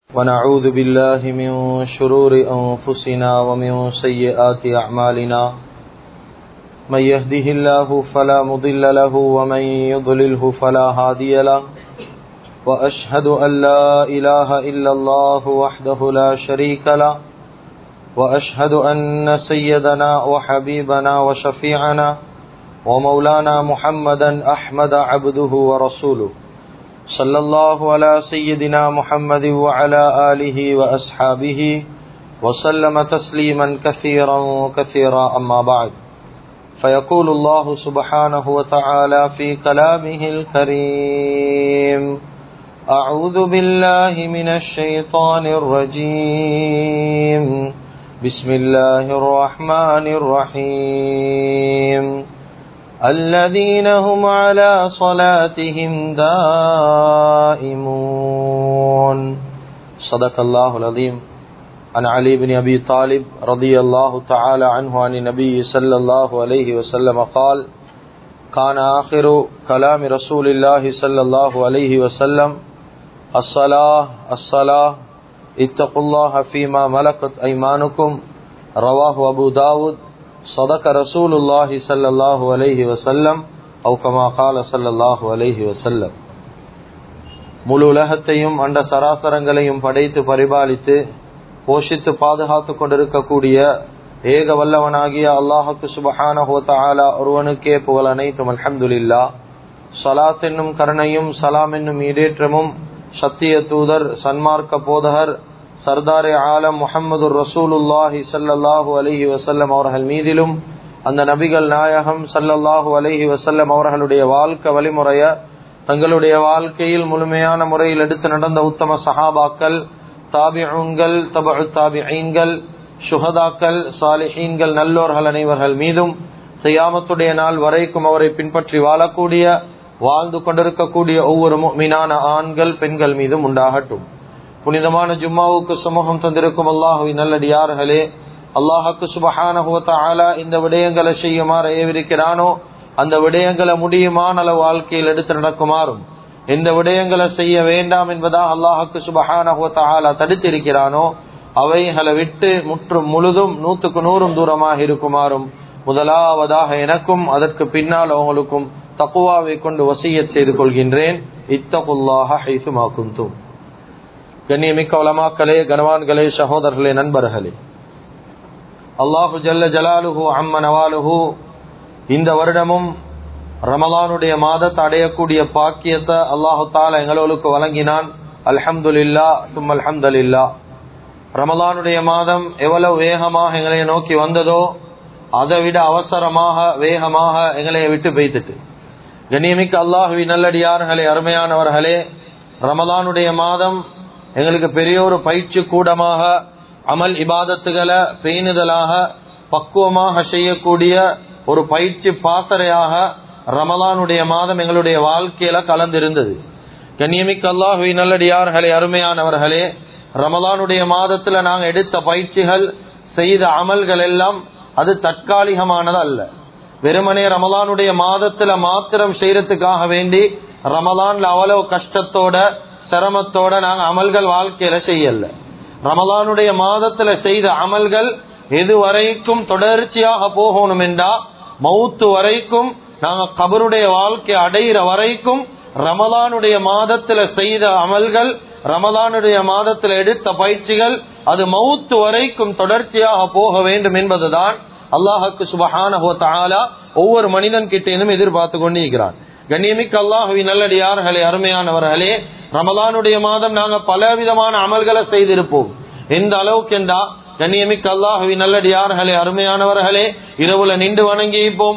ونعوذ بالله من شرور أنفسنا ومن سيئات أعمالنا من يهده الله فلا مضل له ومن يضلله فلا هادي له وأشهد أن لا إله إلا الله وحده لا شريك له وأشهد أن سيدنا وحبيبنا وشفيعنا ومولانا محمدا أحمد عبده ورسوله صلى الله على سيدنا محمد وعلى آله وأصحابه وسلم تسليما كثيرا كثيرا أما بعد فيقول الله سبحانه وتعالى في كلامه الكريم أعوذ بالله من الشيطان الرجيم بسم الله الرحمن الرحيم الذين هم على صلاتهم دائمون صدق الله العظيم. عن علي بن أبي طالب رضي الله تعالى عنه عن النبي صلى الله عليه وسلم قال كان آخر كلام رسول الله صلى الله عليه وسلم الصلاة الصلاة اتقوا الله فيما ملكت أيمانكم رواه أبو داود صدق رسول الله صلى الله عليه وسلم أو كما قال صلى الله عليه وسلم. முழு உலகத்தையும் அண்ட சராசரங்களையும் படைத்து பரிபாலித்து போஷித்து பாதுகாத்து கொண்டிருக்கக்கூடிய ஏக வல்லவனாகிய அல்லாஹுக்கு சுப்ஹானஹு வ தஆலா ஒருவனுக்கே புகழ் அனைத்தும். அல்ஹம்துலில்லாஹ். ஸலாத் என்னும் கருணையும் சலாம் என்னும் ஈடேற்றமும் சத்திய தூதர் சன்மார்க்க போதகர் சர்தாரே ஆலம் முஹம்மதுர் ரசூலுல்லாஹி ஸல்லல்லாஹு அலைஹி வஸல்லம் அவர்கள் மீதிலும் அந்த நபிகள் நாயகம் ஸல்லல்லாஹு அலைஹி வஸல்லம் அவர்களுடைய வாழ்க்கை வழிமுறைய தங்களுடைய வாழ்க்கையில் முழுமையான முறையில் எடுத்து நடந்த உத்தம சஹாபாக்கள், தாபிஊன்கள், தபஉ தாபிஈன்கள், ஷுஹதாக்கள், சாலிஹீன்கள், நல்லோர்கள் அனைவர்கள் மீதும் கியாமத்துடைய நாள் வரைக்கும் அவரை பின்பற்றி வாழக்கூடிய வாழ்ந்து கொண்டிருக்கக்கூடிய ஒவ்வொரு முஃமினான ஆண்கள் பெண்கள் மீதும் உண்டாகட்டும். புனிதமான ஜும்மாவுக்கு சமூகம் தந்திருக்கும் அல்லாஹுவின் நல்லடியார்களே, அல்லாஹுக்கு சுப்ஹானஹு வ தஆலா இந்த விடயங்களை செய்யுமாறு ஏவிருக்கிறானோ அந்த விடயங்களை முடியுமான அளவு வாழ்க்கையில் எடுத்து நடக்குமாறும், எந்த விடயங்களை செய்ய வேண்டாம் என்பதாக அல்லாஹுக்கு சுப்ஹானஹு வ தஆலா தடுத்திருக்கிறானோ அவைகளை விட்டு முற்றும் முழுதும் 100% தூரமாக இருக்குமாறும் முதலாவதாக எனக்கும் அதற்கு பின்னால் அவங்களுக்கும் தக்வாவை கொண்டு வசியத் செய்து கொள்கின்றேன். இத்தகுல்லாஹ ஹைசுமா குந்தும். கண்ணியமிக்க உலமாக்களே, கனவான்களே, சகோதரர்களே, நண்பர்களே, அல்லாஹு ஜல்ல ஜலாலுஹு அம்ம நவாலுஹு இந்த வருடமும் ரமலானுடைய மாதத்தை அடையக்கூடிய பாக்கியத்தை அல்லாஹு தஆலா எங்களுக்கு வழங்கினான். அல்ஹம்துலில்லாஹ் சும்ம அல்ஹம்துலில்லாஹ். ரமலானுடைய மாதம் எவ்வளவு வேகமாக எங்களை நோக்கி வந்ததோ அதை விட அவசரமாக வேகமாக எங்களை விட்டு பெய்துட்டு. கண்ணியமிக்க அல்லாஹுவின் நல்லடியார்களே, அருமையானவர்களே, ரமலானுடைய மாதம் எங்களுக்கு பெரிய ஒரு பயிற்சி கூடமாக அமல் இபாதத்துகளை பேணுதலாக பக்குவமாக செய்யக்கூடிய ஒரு பயிற்சி பாசறையாக ரமலானுடைய மாதம் எங்களுடைய வாழ்க்கையில கலந்திருந்தது. கண்ணியமிக்க அல்லாஹுவின் நல்லடியார்களே, அருமையானவர்களே, ரமலானுடைய மாதத்துல நாங்க எடுத்த பயிற்சிகள் செய்த அமல்கள் எல்லாம் அது தற்காலிகமானது அல்ல. வெறுமனே ரமலானுடைய மாதத்துல மாத்திரம் செய்யறதுக்காக வேண்டி ரமலான்ல அவ்வளவு கஷ்டத்தோட சிரமத்தோட நாங்க அமல்கள் வாழ்க்கையில செய்யல. ரமலானுடைய மாதத்துல செய்த அமல்கள் எதுவரைக்கும் தொடர்ச்சியாக போகணும் என்றா மௌத்து வரைக்கும், நாங்க கபருடைய வாழ்க்கை அடைகிற வரைக்கும் ரமலானுடைய மாதத்துல செய்த அமல்கள், ரமலானுடைய மாதத்துல எடுத்த பயிற்சிகள் அது மௌத்து வரைக்கும் தொடர்ச்சியாக போக வேண்டும் என்பதுதான் அல்லாஹுக்கு சுப்ஹானஹு வ தஆலா ஒவ்வொரு மனிதன் கிட்டேனும் எதிர்பார்த்து கொண்டிருக்கிறான். கண்ணியமிக்க அல்லாஹுவின் நல்லடியார்களே, அருமையானவர்களே, ரமலானுடைய மாதம் நாங்க பலவிதமான அமல்களை செய்திருப்போம். எந்த அளவுக்கு என்றா கண்ணியமிக்க அல்லாஹுவின் நல்லடியார்களே, அருமையானவர்களே, இரவுல நின்று வணங்கி இருப்போம்,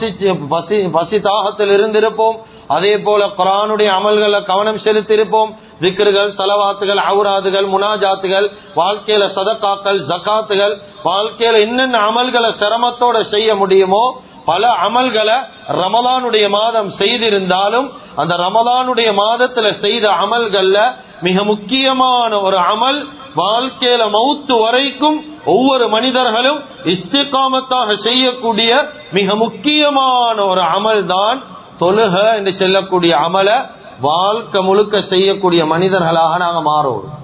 பசி தாகத்தில் இருந்திருப்போம். அதே போல குர்ஆனுடைய அமல்களை கவனம் செலுத்தியிருப்போம். திக்ருகள், ஸலவாத்துகள், ஔராதுகள், முனாஜாத்துகள், வாழ்க்கையில சதகாக்கள், ஜகாத்துகள், வாழ்க்கையில என்னென்ன அமல்களை சிரமத்தோட செய்ய முடியுமோ பல அமல்களை ரமலானுடைய மாதம் செய்திருந்தாலும் அந்த ரமலானுடைய மாதத்துல செய்த அமல்கள்ல மிக முக்கியமான ஒரு அமல், வாழ்க்கையில மௌத்து வரைக்கும் ஒவ்வொரு மனிதர்களும் இஸ்திகாமத்தாக செய்யக்கூடிய மிக முக்கியமான ஒரு அமல் தான் தொழுக என்று சொல்லக்கூடிய அமல வாழ்க்கை முழுக்க செய்யக்கூடிய மனிதர்களாக நாங்க மாறுவோம்.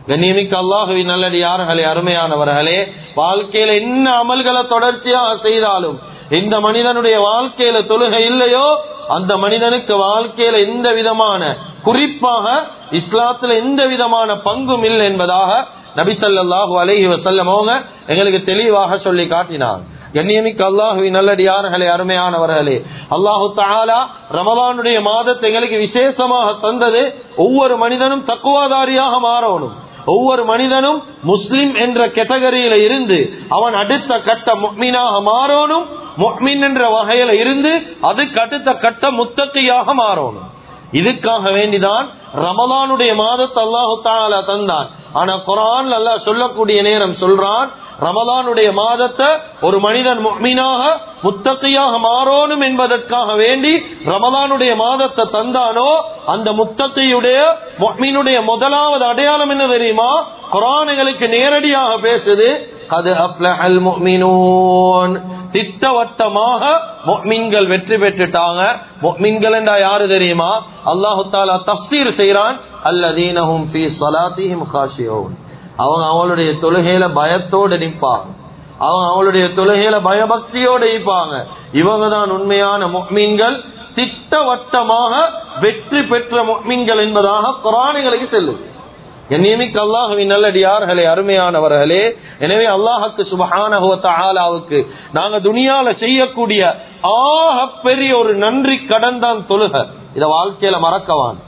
கண்ணியமிக்க அல்லாஹுவின் நல்லடியார்களே, அருமையானவர்களே, வாழ்க்கையில என்ன அமல்களை தொடர்ச்சியாக செய்தாலும் எந்த மனிதனுடைய வாழ்க்கையில தொழுகை இல்லையோ அந்த மனிதனுக்கு வாழ்க்கையில எந்த விதமான, குறிப்பாக இஸ்லாத்துல எந்த விதமான பங்கும் இல்லை என்பதாக நபி ஸல்லல்லாஹு அலைஹி வஸல்லம் அவங்க எங்களுக்கு தெளிவாக சொல்லி காட்டினார். கண்ணியமிக்க அல்லாஹுவின் நல்லடியார்களே, அருமையானவர்களே, அல்லாஹு தஆலா ரமலானுடைய மாதத்தை எங்களுக்கு விசேஷமாக தந்தது ஒவ்வொரு மனிதனும் தக்வாதாரியாக மாறணும். ஒவ்வொரு மனிதனும் முஸ்லிம் என்ற கேட்டகரியில இருந்து அவன் அடுத்த கட்ட முஃமினாக மாறணும். முஃமின் என்ற வகையில இருந்து அதுக்கு அடுத்த கட்ட முத்தகியாக மாறணும். இதுக்காக வேண்டிதான் ரமலானுடைய மாதத்தை அல்லாஹு தஆலா தந்தான். ஆனா குர்ஆன்ல அல்லாஹ் சொல்லக்கூடிய நேரம் சொல்றான், ரமலானுடைய மாதத்தை ஒரு மனிதன் முஃமினாக முத்தகியாக மாறணும் என்பதற்காக வேண்டி ரமலானுடைய மாதத்தை தந்தானோ அந்த முத்தகியுடைய முஃமினுடைய முதலாவது அடையாளம் என்ன தெரியுமா? குர்ஆன் எங்களுக்கு நேரடியாக பேசுது, கத் அஃப்லஹல் முஃமினூன், திட்டவட்டமாக முஃமின்கள் வெற்றி பெற்றுட்டாங்க. முஃமின்கள் என்றா யாரு தெரியுமா? அல்லாஹ் தஆலா தஃப்சீர் செய்றான், அல்லதீனஹும் ஃபீ ஸலாத்திஹிம் காஷியூன், அவங்க அவங்களுடைய தொழுகையில பயத்தோடு நிற்பாங்க, அவங்க அவங்களுடைய தொழுகையில பயபக்தியோடு இருப்பாங்க. இவங்க தான் உண்மையான முஃமின்கள், திட்டவட்டமாக வெற்றி பெற்ற முஃமின்கள் என்பதாக குர்ஆனுக்கு செல்லும். கண்ணியமிக்க அல்லாஹ்வின் நல்லடியார்களே, அருமையானவர்களே, எனவே அல்லாஹ்வுக்கு சுப்ஹானஹு வ தஆலாவுக்கு நாங்க துனியால செய்யக்கூடிய ஆக பெரிய ஒரு நன்றி கடன் தான் தொழுகை. இத வாழ்க்கையில மறக்கவான்.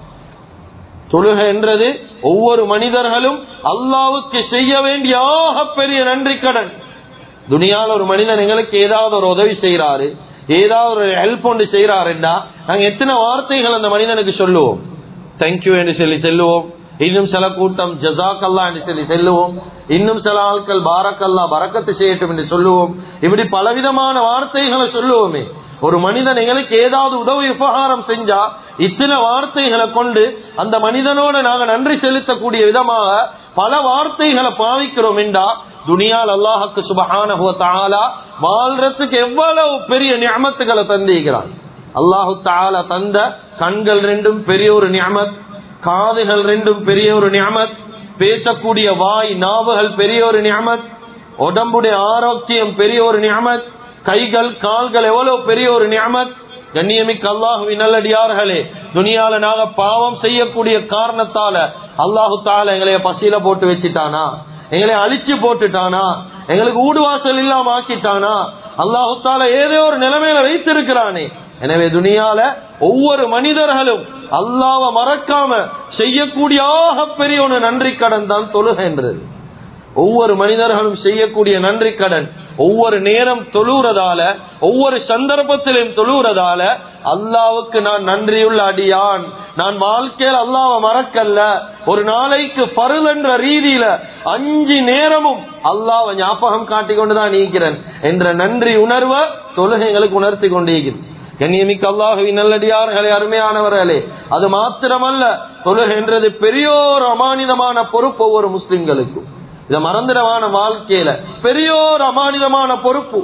தொழுகை என்றது ஒவ்வொரு மனிதர்களும் அல்லாஹ்வுக்கு செய்ய வேண்டிய ஆக பெரிய நன்றி கடன். துனியால ஒரு மனிதன் எங்களுக்கு ஏதாவது ஒரு உதவி செய்யறாரு, ஏதாவது ஒரு ஹெல்ப் ஒன்று செய்யறாருன்னா நாங்க எத்தனை வார்த்தைகள் அந்த மனிதனுக்கு சொல்லுவோம்? தேங்க்யூ என்று சொல்லி செல்லுவோம். இன்னும் சில கூட்டம் ஜஸாக்கல்லா என்று சொல்லி செல்லுவோம். இன்னும் சில ஆட்கள் பாரக்கல்லா, பரக்கத்து செய்யட்டும் என்று சொல்லுவோம். இப்படி பலவிதமான வார்த்தைகளை சொல்லுவோமே. ஒரு மனிதன் எங்களுக்கு ஏதாவது உதவி உபகாரம் செஞ்சா இத்தனை வார்த்தைகளை கொண்டு அந்த மனிதனோட நாங்க நன்றி செலுத்தக்கூடிய விதமாக பல வார்த்தைகளை பாவிக்கிறோம் என்றா துனியால் அல்லாஹ்வுக்கு சுப்ஹானஹு வ தஆலா வாழ்றதுக்கு எவ்வளவு பெரிய நிஅமத்துகளை தந்திருக்கிறான். அல்லாஹ் தஆலா தந்த கண்கள் ரெண்டும் பெரிய ஒரு நிஅமத், காதுகள் ரெண்டும் பெரிய ஒரு நிஅமத், பேசக்கூடிய வாய் நாவுகள் பெரிய ஒரு நிஅமத், உடம்புடைய ஆரோக்கியம் பெரிய ஒரு நிஅமத், கைகள் கால்கள் எவ்வளவு பெரிய ஒரு நிஅமத். கண்ணியமிக்க அல்லாஹ்வின் நல்லடியார்களே, துனியால நாங்க பாவம் செய்யக்கூடிய காரணத்தால அல்லாஹ் தஆலா எங்களை பசியில போட்டு வச்சிட்டானா, எங்களை அழிச்சு போட்டுட்டானா, எங்களுக்கு ஊடுவாசல் இல்லாம ஆக்கிட்டானா, அல்லாஹ் தஆலா ஏதோ ஒரு நிலைமையில வைத்திருக்கிறானே. எனவே துனியால ஒவ்வொரு மனிதர்களும் அல்லாஹ்வை மறக்காம செய்யக்கூடிய பெரிய ஒரு நன்றி கடன் தான் தொழுகை என்றது. ஒவ்வொரு மனிதர்களும் செய்யக்கூடிய நன்றி கடன். ஒவ்வொரு நேரம் தொழுறதால, ஒவ்வொரு சந்தர்ப்பத்திலும் தொழுறதால அல்லாஹ்வுக்கு நான் நன்றியுள்ள அடியான், நான் வாழ்க்கையில் அல்லாஹ்வை மறக்கல்ல, ஒரு நாளைக்கு ஃபர்ல் என்ற ரீதியில 5 நேரமும் அல்லாஹ்வை ஞாபகம் காட்டிக் கொண்டுதான் இருக்கிறேன் என்ற நன்றி உணர்வை தொழுகைகளுக்கு உணர்த்தி கொண்டிருக்கிறேன். கண்ணியமிக்க அல்லாஹ்வின் நல்லடியார்களே, அருமையானவர்களே, அது மாத்திரமல்ல, தொழுகை என்றது பெரியோர் அமானிதமான பொறுப்பு ஒவ்வொரு முஸ்லிம்களுக்கும். இத மறந்துடவான வாழ்க்கையில பெரியோர் அமானிதமான பொறுப்பு.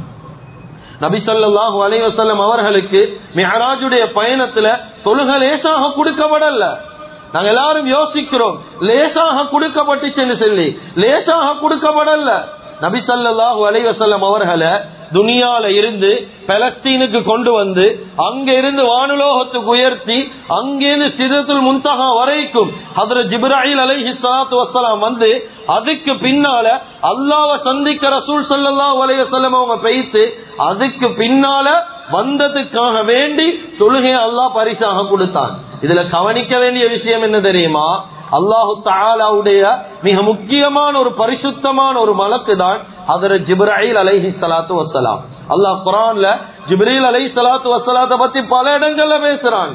நபி ஸல்லல்லாஹு அலைஹி வஸல்லம் அவர்களுக்கு மிஅராஜுடைய பயணத்துல தொழுகை லேசாக கொடுக்கப்படல. நாங்க எல்லாரும் யோசிக்கிறோம் லேசாக கொடுக்கப்பட்டுச்சுன்னு சொல்லி, லேசாக கொடுக்கப்படல. நபி ஸல்லல்லாஹு அலைஹி வஸல்லம் அவர்களை துனியால இருந்து பலஸ்தீனுக்கு கொண்டு வந்து அங்க இருந்து வானுலோகத்துக்கு உயர்த்தி அங்கிருந்து சிதறத்துல் முன்தஹா வரைக்கும் ஹஜ்ரத் ஜிப்ராயில் அலைஹிஸ்ஸலாத்து வஸ்ஸலாம் வந்து அதுக்கு பின்னால அல்லாஹ்வை சந்திக்க ரசூல் ஸல்லல்லாஹு அலைஹி வஸல்லம் அவங்க பேசி அதுக்கு பின்னால வந்ததுக்காக வேண்டி தொழுகையை அல்லாஹ் பரிசாக கொடுத்தான். இதுல கவனிக்க வேண்டிய விஷயம் என்ன தெரியுமா? அல்லாஹு தஆலாவுடைய மிக முக்கியமான ஒரு பரிசுத்தமான ஒரு மலக்கு தான் ஹஜ்ரத் ஜிப்ராயில் அலைஹிஸ்ஸலாத்து வஸ்ஸலாம். அல்லாஹ் குர்ஆன்ல ஜிப்ரீல் அலைஹிஸ்ஸலாத்து வஸ்ஸலாத்தை பத்தி பல இடங்கள்ல பேசுறான்.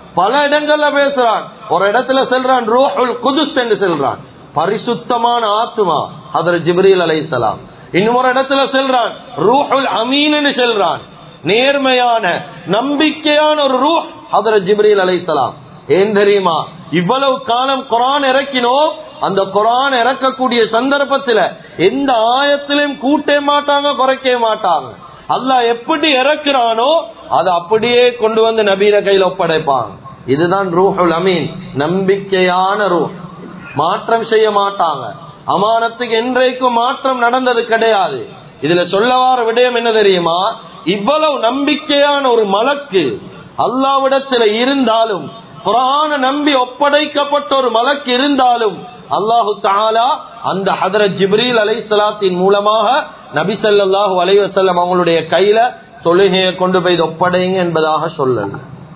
ஒரு இடத்துல சொல்றான் ரூஹுல் குதுஸ் என்று சொல்றான், பரிசுத்தமான ஆத்மா ஹஜ்ரத் ஜிப்ரீல் அலைஹிஸ்ஸலாம். இன்னொரு இடத்துல சொல்றான் ரூஹுல் அமீன் என்று சொல்றான், நேர்மையான நம்பிக்கையான ஒரு ரூஹ் ஹஜ்ரத் ஜிப்ரீல் அலைஹிஸ்ஸலாம். ஏன் தெரியுமா? இவ்வளவு காலம் குர்ஆன் இறக்கினோம், அந்த குர்ஆன் இறக்கக்கூடிய சந்தர்ப்பத்துல எந்த ஆயத்திலும் கூட்ட மாட்டாங்க, குறைக்க மாட்டாங்க. அல்லாஹ் எப்படி இறக்குறானோ அதை அப்படியே கொண்டு வந்து நபியில கையில ஒப்படைப்பாங்க. இதுதான் ரூஹுல் அமீன், நம்பிக்கையான ரூஹ். மாற்றம் செய்ய மாட்டாங்க. அமானத்துக்கு என்றைக்கும் மாற்றம் நடந்தது கிடையாது. இதுல சொல்லவார விடயம் என்ன தெரியுமா? இவ்வளவு நம்பிக்கையான ஒரு மலக்கு அல்லாஹ்விடத்தில் இருந்தாலும், குர்ஆனை நம்பி ஒப்படைக்கப்பட்ட ஒரு மலக்கு இருந்தாலும், அல்லாஹு தஆலா அந்த ஹதரத் ஜிப்ரீல் அலைஹிஸ்ஸலாத்தின் மூலமாக நபி ஸல்லல்லாஹு அலைஹி வஸல்லம் அவங்களுடைய கையில தொழுகையை கொண்டு போய் ஒப்படைங்க என்பதாக சொல்லல.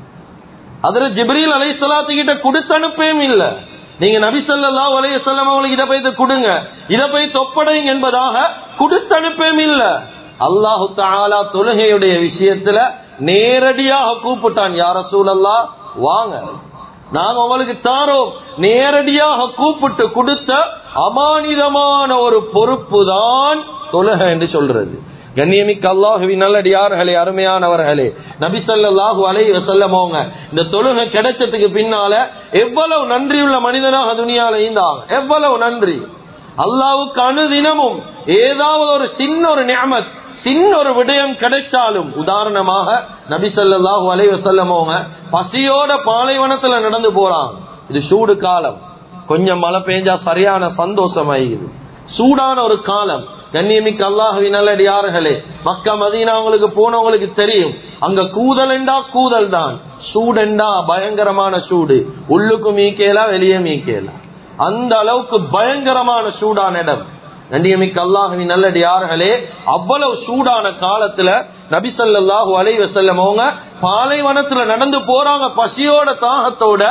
ஹதரத் ஜிப்ரீல் அலைஹிஸ்ஸலாத்து கிட்ட கொடுத்து அனுப்பவும் இல்ல. நீங்க நபி ஸல்லல்லாஹு அலைஹி வஸல்லம் அவங்களுக்கு இதை போய் கொடுங்க, இதை போய் ஒப்படைங்க என்பதாக கொடுத்து அனுப்பவும் இல்ல. அல்லாஹு தஆலா தொழுகையுடைய விஷயத்துல நேரடியாக கூப்பிட்டான், யா ரசூலல்லாஹ் வாங்க, நாங்க உங்களுக்கு தாரோம். நேரடியாக கூப்பிட்டு கொடுத்த அமானிதமான ஒரு பொறுப்பு தான் தொழுகை என்று சொல்றது. கண்ணியமிக்க அல்லாஹுவின் நல்லடியார்களே, அருமையானவர்களே, நபி ஸல்லல்லாஹு அலைஹி வஸல்லம் அவங்க இந்த தொழுகை கிடைச்சதுக்கு பின்னால எவ்வளவு நன்றியுள்ள மனிதனாக துனியால இருந்தாங்க. எவ்வளவு நன்றி! அல்லாஹ்வுக்கு அனுதினமும் ஏதாவது ஒரு சின்ன ஒரு நிஅமத், சின்ன ஒரு விடயம் கிடைச்சாலும், உதாரணமாக நபி ஸல்லல்லாஹு அலைஹி வஸல்லம் அவங்க பசியோட பாலைவனத்துல நடந்து போறாங்க. இது சூடு காலம், கொஞ்சம் மழை பெஞ்சா சரியான சந்தோஷமாயிடுது. சூடான ஒரு காலம். கண்ணியமிக்க அல்லாஹ்வின் நல்லடியார்களே, மக்கா மதீனா அவங்களுக்கு போனவங்களுக்கு தெரியும், அங்க கூதல் என்றா கூதல் தான், சூடெண்டா பயங்கரமான சூடு. உள்ளுக்கு மீக்கேலா, வெளியே மீக்கேலா, அந்த அளவுக்கு பயங்கரமான சூடான இடம். கண்ணியமிக்க அல்லாஹ்வின் நல்லடியார்களே, அவ்வளவு சூடான காலத்துல நபி ஸல்லல்லாஹு அலைஹி வஸல்லம் அவங்க பாலைவனத்துல நடந்து போறாங்க. பசியோட தாகத்தோட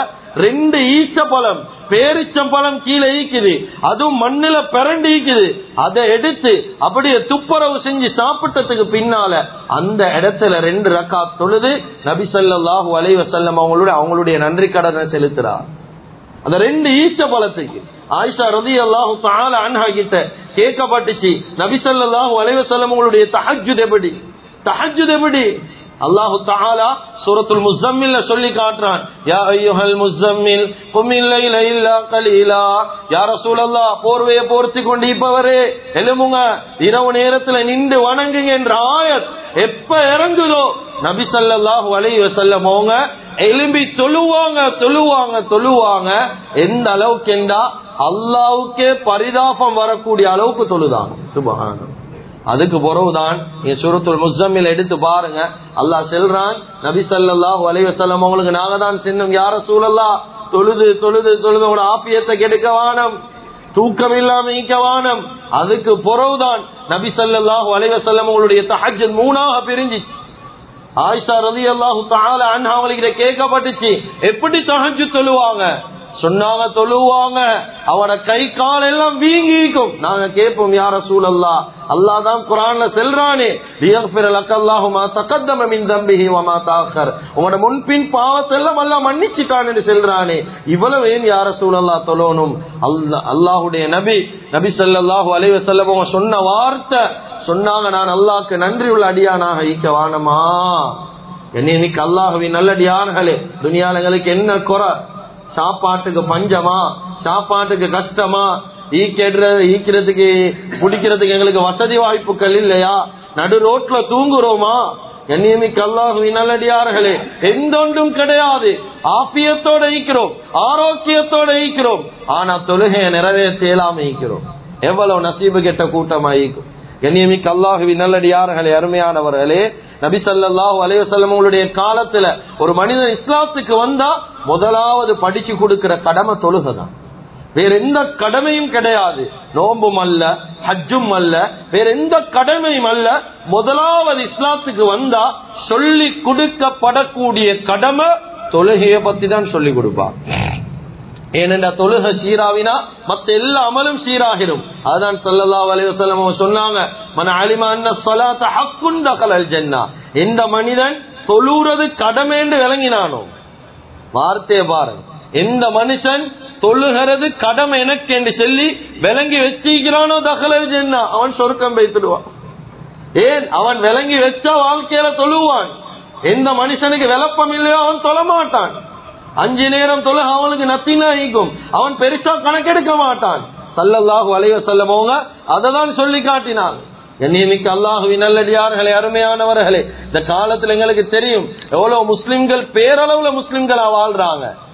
2 ஈச்சப்பழம், பேரிச்சம்பழம் கீழே ஈக்குது, அதுவும் மண்ணில பிறண்டு ஈக்குது. அதை எடுத்து அப்படியே துப்புரவு செஞ்சு சாப்பிட்டதுக்கு பின்னால அந்த இடத்துல 2 ரக்காத் தொழுது நபி ஸல்லல்லாஹு அலைஹி வஸல்லம் அவங்களுடைய நன்றி கடனை செலுத்துறார். அந்த 2 ஈச்சப்பழத்துக்கு ஆயிஷா ரலியல்லாஹு தஆலா அன்ஹா கிட்ட கேட்கப்பட்டுச்சு, நபி ஸல்லல்லாஹு அலைஹி வஸல்லம் அவங்களுடைய தஹஜ்ஜுத் எப்படி? தஹஜ்ஜுத் எப்படி? அல்லாஹு தஆலா சூரத்துல் முஸம்மில்ல சொல்லி காட்டுறான், யா அய்யுஹல் முஸம்மில் குமில் லைல இல்லா கலீலா. யா ரசூலல்லாஹ், போர்வையை போர்த்தி கொண்டு இப்பவரே எழுமுங்க, இரவு நேரத்துல நின்று வணங்குங்க என்ற ஆயத் எப்ப இறங்குதோ நபி ஸல்லல்லாஹு அலைஹி வஸல்லம் அவங்க எழும்பி தொழுவாங்க. எந்த அளவுக்கு என்றா அல்லாஹ்வுக்கே பரிதாபம் வரக்கூடிய அளவுக்கு தொழுதாங்க. சுப்ஹானல்லாஹ். அதுக்கு பிறகுதான் சூரத்துல் முஸம்மில் எடுத்து பாருங்க, அல்லாஹ் சொல்றான், நபி ஸல்லல்லாஹு அலைஹி வஸல்லம் அவங்களுக்கு நாங்க தான் சொன்னோம், யா ரசூலல்லாஹ், தொழுது உங்களோட ஆபியத்தை கெடுக்க வானம், தூக்கம் இல்லாம ஈக்க வானம். அதுக்கு பிறகுதான் நபி ஸல்லல்லாஹு அலைஹி வஸல்லம் அவங்களுடைய தஹஜ்ஜுத் 3ஆக பிரிஞ்சிச்சு. ஆயிஷா ரலியல்லாஹு தஆலா அன்ஹா அவங்களுக்கு கேட்கப்பட்டுச்சு, எப்படி தஹஜ்ஜுத் தொழுவாங்க? சொன்னாங்க, தொழுவாங்க, அவன கை கால் எல்லாம் வீங்கிக்கும். நாங்க கேட்போம், யா ரசூலல்லாஹ், அல்லாஹ் தான் குர்ஆன்ல சொல்றானே, லியக்ஃபிர லக்கல்லாஹு மா தகத்தம மின் தம்பிஹி வ மா தஅக்கர், உங்களோட முன்பின் பாவத்தை எல்லாம் அல்லாஹ் மன்னிச்சிட்டான்னு சொல்றானே, இவ்வளவு ஏன் யா ரசூலல்லாஹ் தொழணும்? அல்லாஹ்வுடைய நபி ஸல்லல்லாஹு அலைஹி வஸல்லம் அவங்க சொன்ன வார்த்தை, சொன்னாங்க, நான் அல்லாஹ்க்கு நன்றியுள்ள அடியானாக ஈக்க வானமா. இன்னைக்கு அல்லாஹ்வின் நல்லடியார்களே, துனியால எங்களுக்கு என்ன குறை? சாப்பாட்டுக்கு பஞ்சமா? சாப்பாட்டுக்கு கஷ்டமா? ஈக்கிறதுக்கு குடிக்கிறதுக்கு எங்களுக்கு வசதி வாய்ப்புகள் இல்லையா? நடு ரோட்ல தூங்குறோமா? கண்ணியமிக்க அல்லாஹ்வின் நல்லடியார்களே, எந்த ஒன்றும் கிடையாது. ஆபியத்தோட ஈக்கிறோம், ஆரோக்கியத்தோட ஈக்கிறோம், ஆனா தொழுகையை நிறைவேற்ற இயலாம ஈக்கிறோம். எவ்வளவு நசீபு கெட்ட கூட்டமா ஈக்கும். கண்ணியமிக்க அல்லாஹ்வின் நல்லடியார்களே, அருமையானவர்களே, நபி ஸல்லல்லாஹு அலைஹி வஸல்லம் அவங்களுடைய காலத்துல ஒரு மனிதன் இஸ்லாத்துக்கு வந்தா முதலாவது படிச்சு கொடுக்கிற கடமை தொழுகை தான். வேற எந்த கடமையும் கிடையாது. நோம்பும் அல்ல, ஹஜ்ஜும் அல்ல, வேற எந்த கடமையும் அல்ல. முதலாவது இஸ்லாத்துக்கு வந்தா சொல்லி கொடுக்கப்படக்கூடிய கடமை தொழுகையை பத்தி தான் சொல்லி கொடுப்பார். ஏனென்றா தொழுகை சீராவினா மத்த எல்லா அமலும் சீராகிடும். அதுதான் ஸல்லல்லாஹு அலைஹி வஸல்லம் சொன்னாங்க, மன் அலிம அன்ன ஸலாத ஹக்குன் தகலல் ஜன்னah, எந்த மனிதன் தொழுறது கடமை என்று விளங்கினானோ, வார்த்தையை பாருங்க, எந்த மனுஷன் தொழுகிறது கடமை எனக்கு என்று சொல்லி விளங்கி வச்சிக்கிறானோ தகலல் ஜன்னah, அவன் சொர்க்கம் வைத்துடுவான். ஏன்? அவன் விளங்கி வச்சா வாழ்க்கையில தொழுவான். எந்த மனுஷனுக்கு விளப்பம் இல்லையோ அவன் தொழ மாட்டான். 5 நேரம் தொழுக அவனுக்கு நத்தினாயிக்கும், அவன் பெருசா கணக்கெடுக்க மாட்டான். ஸல்லல்லாஹு அலைஹி வஸல்லம் அவங்க அததான் சொல்லி காட்டினாங்க. கண்ணியமிக்க அல்லாஹ்வின் நல்லடியார்களே, அருமையானவர்களே, இந்த காலத்துல எங்களுக்கு தெரியும் எவ்வளவு முஸ்லிம்கள் பேரளவுல முஸ்லிம்களா வாழ்றாங்க.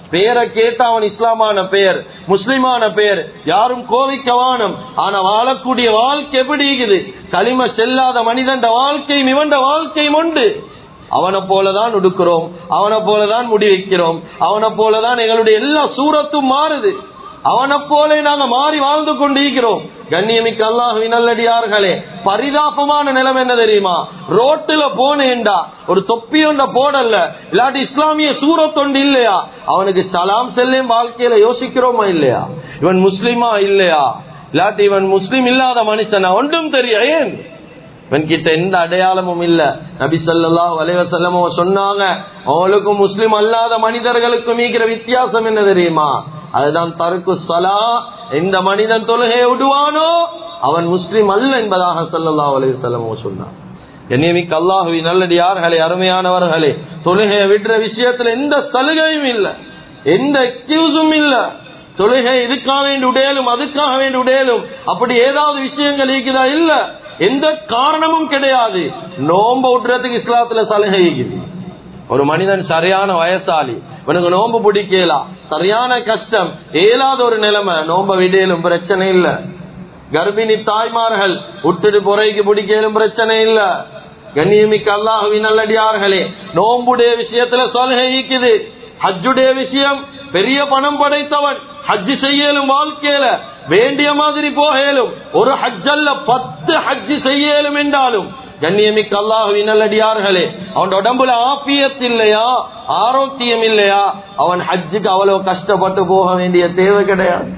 பேரை கேட்ட அவன் இஸ்லாமான பெயர், முஸ்லிமான பெயர், யாரும் கோவிக்கவானம். ஆனா வாழக்கூடிய வாழ்க்கை எப்படி இருக்குது? களிம செல்லாத மனிதன் வாழ்க்கை இவண்ட வாழ்க்கை உண்டு. அவனை போலதான் உடுக்கிறோம், அவனை போலதான் முடி வைக்கிறோம், அவனை போலதான் எங்களுடைய எல்லா சூரத்தும் மாறுது. அவனை போல நாங்க மாறி வாழ்ந்து கொண்டிருக்கிறோம். கண்ணியமிக்க அல்லாஹ்வின் நல்லடியார்களே, பரிதாபமான நிலைமை என்ன தெரியுமா? ரோட்டுல போனேன்டா ஒரு தொப்பி ஒன்ற போடல, இல்லாட்டி இஸ்லாமிய சூரத்தொண்டு இல்லையா, அவனுக்கு சலாம் செல்லும் வாழ்க்கையில யோசிக்கிறோமா இல்லையா? இவன் முஸ்லிமா இல்லையா, இல்லாட்டி இவன் முஸ்லிம் இல்லாத மனுஷனா ஒன்றும் தெரிய. ஏன் இவன் கிட்ட எந்த அடையாளமும் இல்ல. நபி ஸல்லல்லாஹு அலைஹி வஸல்லம் சொன்னாங்க, அவங்களுக்கும் முஸ்லிம் அல்லாத மனிதர்களுக்கும் இருக்கிற வித்தியாசம் என்ன தெரியுமா? அதுதான் தருக்கு ஸலா. எந்த மனிதன் தொழுகையை விடுவானோ அவன் முஸ்லிம் அல்ல என்பதாக ஸல்லல்லாஹு அலைஹி வஸல்லம் சொன்னார். கண்ணியமிக்க அல்லாஹ்வின் நல்லடியார்களே, அருமையானவர்களே, தொழுகையை விடுற விஷயத்துல எந்த சலுகையும் இல்ல, எந்த எக்ஸ்கியூஸும் இல்ல. தொழுகை இதுக்காக வேண்டி உடையலும் அதுக்காக வேண்டி உடையலும் அப்படி ஏதாவது விஷயங்கள் இருக்குதா? இல்ல, எந்த காரணமும் கிடையாது. நோன்பு விடுறதுக்கு இஸ்லாத்துல சலுகை இருக்குது. ஒரு மனிதன் சரியான வயசாளி, இவனுக்கு நோன்பு பிடிக்கலாம், சரியான கஷ்டம், ஏலாத ஒரு நிலைமை, நோன்ப விடையிலும் பிரச்சனை இல்ல. கர்ப்பிணி தாய்மார்கள் விட்டுட்டு பொறைக்கு பிடிக்கலும் பிரச்சனை இல்ல. கண்ணியமிக்க அல்லாஹ்வின் நல்லடியார்களே, நோம்புடைய விஷயத்துல சலுகை இருக்குது. ஹஜ்ஜுடைய விஷயம், பெரிய பணம் படைத்தவன் ஹஜ்ஜு செய்யலும், வாழ்க்கையில வேண்டிய மாதிரி போகலும், ஒரு ஹஜ் அல்ல 10 ஹஜ்ஜு செய்யலும் என்றாலும் கண்ணியமிக்க அல்லாஹ்வின் நல்லடியார்களே, அவன் உடம்புல ஆபியத் இல்லையா, ஆரோக்கியம் இல்லையா, அவன் ஹஜ்ஜுக்கு அவ்வளவு கஷ்டப்பட்டு போக வேண்டிய தேவை கிடையாது.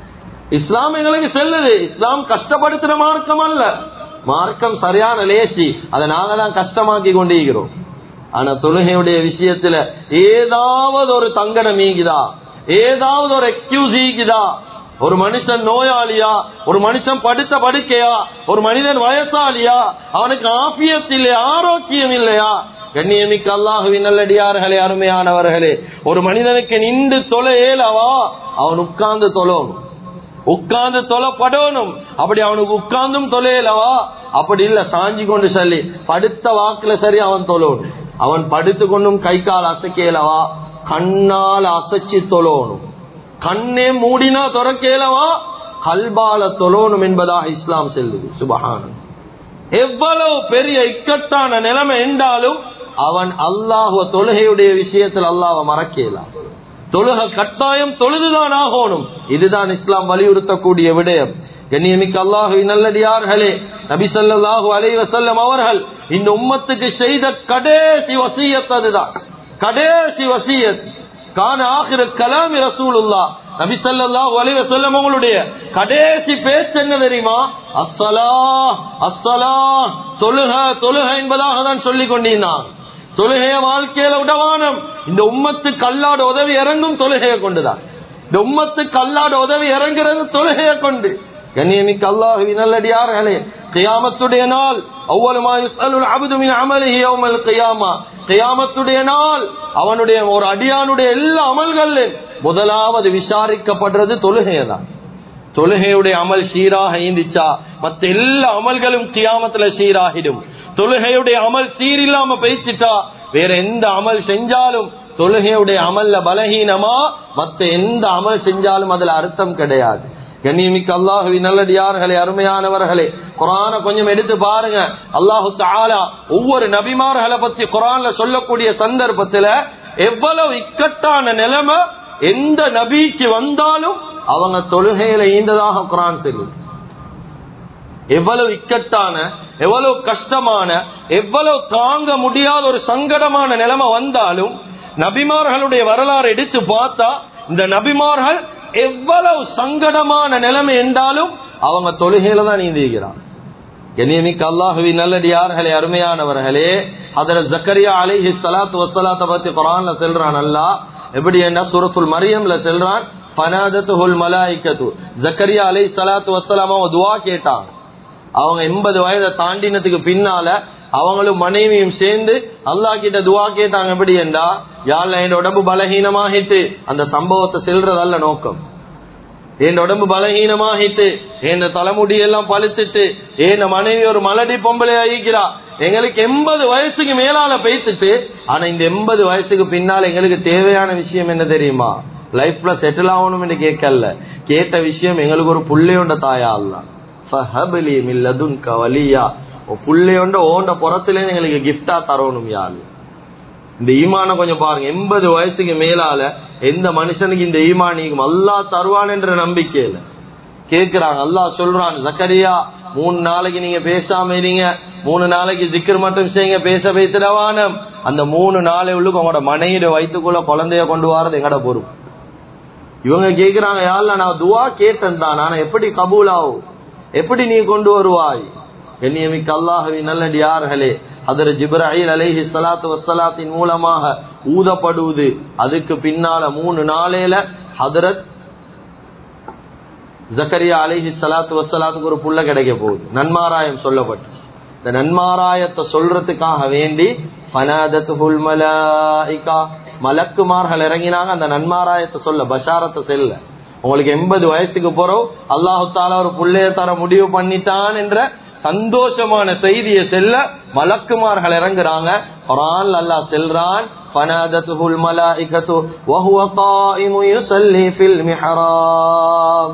இஸ்லாம் எங்களுக்கு செல்லுது. இஸ்லாம் கஷ்டப்படுத்துற மார்க்கம் அல்ல, மார்க்கம் சரியான லேசி, அதை நாங்க தான் கஷ்டமாக்கி கொண்டிருக்கிறோம். ஆனா தொழுகையுடைய விஷயத்துல ஏதாவது ஒரு தங்கடம் ஈகுதா, ஏதாவது ஒரு எக்ஸ்கியூஸ் ஈகுதா? ஒரு மனுஷன் நோயாளியா, ஒரு மனுஷன் படுத்த படுக்கையா, ஒரு மனிதன் வயசாலியா, அவனுக்கு ஆபியத் இல்லையா, ஆரோக்கியம் இல்லையா? கண்ணியமிக்க அல்லாஹ்வின் நல்லடியார்களே, அருமையானவர்களே, ஒரு மனிதனுக்கு நின்று தொலையலவா, அவன் உட்கார்ந்து தொழணும், உட்கார்ந்து தொலைப்படணும். அப்படி அவனுக்கு உட்கார்ந்தும் தொலையலவா, அப்படி இல்ல சாஞ்சி கொண்டு சொல்லி படுத்த வாக்குல சரி அவன் தொழணும். அவன் படுத்து கொண்டும் கை கால் அசைக்கலவா, கண்ணால் அசைச்சு தொழணும். கண்ணே மூடினா துறக்கேலவா, கல்பால தொழணும் என்பதாக இஸ்லாம் செல்லுது. சுபஹான். எவ்வளவு பெரிய இக்கட்டான நிலைமை என்றாலும் அவன் அல்லாஹ்வ தொழுகையுடைய விஷயத்தில் அல்லாஹ்வ மறக்கலாம். தொழுகை கட்டாயம் தொழுதுதான் ஆகணும். இதுதான் இஸ்லாம் வலியுறுத்தக்கூடிய விடயம். கண்ணியமிக்க அல்லாஹ்வின் நல்லடியார்களே, நபி ஸல்லல்லாஹு அலைஹி வஸல்லம் அவர்கள் இந்த உம்மத்துக்கு செய்த கடைசி வசியத் அதுதான். கடைசி வசியத் கான ஆகிர கலாமி ரசூலுல்லாஹ். நபி ஸல்லல்லாஹு அலைஹி வஸல்லம் அவங்களுடைய கடைசி பேச்சு என்ன தெரியுமா? அஸ்ஸலாஹ் அஸ்ஸலாஹ், தொழுக தொழுக என்பதாக தான் சொல்லிக் கொண்டிருந்தான். தொழுகைய வாழ்க்கையில உடவானம். இந்த உம்மத்துக்கு அல்லாஹ்வுடைய உதவி இறங்கும் தொழுகையை கொண்டுதான். இந்த உம்மத்துக்கு அல்லாஹ்வுடைய உதவி இறங்குறது தொழுகையை கொண்டு. கண்ணியமிக்க அல்லாஹ்வின் நல்லடியார்களே, கியாமத்துடைய நாள், அவ்வளவு மா யுஸ்அலுல் அப்து மின் அமலிஹி யௌமல் கியாமா, கியாமத்துடைய நாள் அவனுடைய ஒரு அடியானுடைய எல்லா அமல்களிலும் முதலாவது விசாரிக்கப்படுறது தொழுகைதான். தொழுகையுடைய அமல் சீராக ஈந்திச்சா மற்ற எல்லா அமல்களும் கியாமத்துல சீராகிடும். தொழுகையுடைய அமல் சீரில்லாம பேசிட்டா வேற எந்த அமல் செஞ்சாலும் தொழுகையுடைய அமல்ல பலஹீனமா, மற்ற எந்த அமல் செஞ்சாலும் அதுல அர்த்தம் கிடையாது. கண்ணியமிக்க அல்லாஹ்வின் நல்லடியார்களே, அருமையானவர்களே, குர்ஆனை கொஞ்சம் எடுத்து பாருங்க. அல்லாஹு தஆலா ஒவ்வொரு நபிமார்களை பத்தி குர்ஆன்ல சொல்லக்கூடிய சந்தர்ப்பத்துல எவ்வளவு இக்கட்டான நிலைமை எந்த நபிக்கு வந்தாலும் அவங்க தொழுகையில ஈந்ததாக குர்ஆன் சொல்லுது. எவ்வளவு இக்கட்டான, எவ்வளவு கஷ்டமான, எவ்வளவு தாங்க முடியாத ஒரு சங்கடமான நிலைமை வந்தாலும் நபிமார்களுடைய வரலாறு எடுத்து பார்த்தா இந்த நபிமார்கள் எவ்வளவு சங்கடமான நிலைமை என்றாலும் அவங்க தொழுகையில தான் நீந்திருக்கிறார். கண்ணியமிக்க அல்லாஹ்வின் நல்லடியார்களே, அருமையானவர்களே, ஹஜ்ரத் ஜக்கரியா அலைஹி ஸலாத்து வஸ்ஸலாத்தை பத்தி குர்ஆன்ல சொல்றான். அல்லாஹ் எப்படி என்ன சூரத்துல் மரியம்ல சொல்றான், ஃபனாதத்துல் மலாயிகத்து. ஜக்கரியா அலைஹி ஸலாத்து வஸ்ஸலாம் அவங்க துஆ கேட்டாங்க. அவங்க 80 வயதை தாண்டினதுக்கு பின்னால அவங்களும் மனைவியும் சேர்ந்து அல்லாஹ் கிட்ட துஆ கேட்டாங்க. எப்படி என்றா, யா அல்லாஹ் என் உடம்பு பலஹீனமாகிட்டு, அந்த சம்பவத்தை செல்றதல்ல நோக்கம். என் உடம்பு பலகீனமாகிட்டு, என் தலைமுடி எல்லாம் பழுத்துட்டு, என் மனைவி ஒரு மலடி பொம்பளை ஆகிக்கிறா, எங்களுக்கு 80 வயசுக்கு மேலால பேசிட்டு. ஆனா இந்த 80 வயசுக்கு பின்னால் எங்களுக்கு தேவையான விஷயம் என்ன தெரியுமா? லைஃப்ல செட்டில் ஆகணும் என்று கேட்கல. கேட்ட விஷயம் எங்களுக்கு ஒரு புள்ளையோண்ட தாயா அல்ல, ஃபஹப்லி மின் லதுன்க வலியா, புள்ளையோண்ட ஓண்ட புறத்துல எங்களுக்கு கிஃப்டா தரணும் யாரு. இந்த ஈமான கொஞ்சம் பாருங்க. 80 வயசுக்கு மேலால எந்த மனுஷனுக்கு இந்த ஈமானிக்கும் அல்லாஹ் தருவான் என்ற நம்பிக்கையில கேட்கிறாங்க. அல்லாஹ் சொல்றான், ஜக்கரியா 3 நாளைக்கு நீங்க பேசாம இருங்க, 3 நாளைக்கு ஜிக்ர் மட்டும் செய்யுங்க, பேச வைத்திடவான. அந்த 3 நாளை உள்ளுக்கு உங்களோட மனைவிட வயிற்றுக்குள்ள குழந்தைய கொண்டு வரது எங்கட பொறுப்பு. இவங்க கேட்கிறாங்க, யாழ்ல நான் துவா கேட்டேன் தான், ஆனா எப்படி கபூலாவும், எப்படி நீ கொண்டு வருவாய்? கண்ணியமிக்க அல்லாஹ்வின் நல்லடியார்களே, ஹதரத் ஜிப்ராயில் அலைஹி ஸலாத்து வஸ்ஸலாத்தின் மூலமாக ஊதப்படுவது. அதுக்கு பின்னால 3 நாளையில ஹதரத் ஜக்கரியா அலைஹி ஸலாத்து வஸ்ஸலாத்துக்கு ஒரு புள்ள கிடைக்க போகுது. நன்மாராயம் சொல்லப்பட்டு, இந்த நன்மாராயத்தை சொல்றதுக்காக வேண்டி ஃபனாதத்துல் மலாயிகா, மலக்குமார்கள் இறங்கினாங்க அந்த நன்மாராயத்தை சொல்ல, பஷாரத்தை செல்ல. உங்களுக்கு 80 வயசுக்கு போறோம் அல்லாஹு தஆலா ஒரு புள்ளைய தர முடிவு பண்ணிட்டான் என்ற சந்தோஷமான செய்தியை செல்ல மலக்குமார்கள் இறங்குறாங்க. குர்ஆன்ல அல்லாஹ் செல்றான், ஃபனாதத்துல் மலாயிகத்து வஹுவ காயிமு யுஸல்லி ஃபில் மிஹ்ராப்.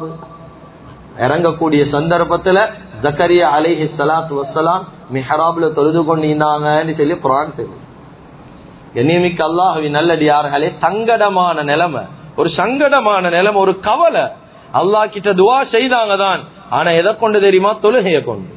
இறங்கக்கூடிய சந்தர்ப்பத்துல ஜக்கரியா அலைஹி ஸலாத்து வஸ்ஸலாம் மிஹ்ராப்ல தொழுது கொண்டிருந்தாங்கன்னு சொல்லி குர்ஆன் சொல்லுது. கண்ணியமிக்க அல்லாஹ்வின் நல்லடியார்களே, சங்கடமான நிலைமை, ஒரு சங்கடமான நிலைமை, ஒரு கவலை. அல்லாஹ் கிட்ட துஆ செய்தாங்க தான், ஆனா எதை கொண்டு தெரியுமா? தொழுகையை கொண்டு.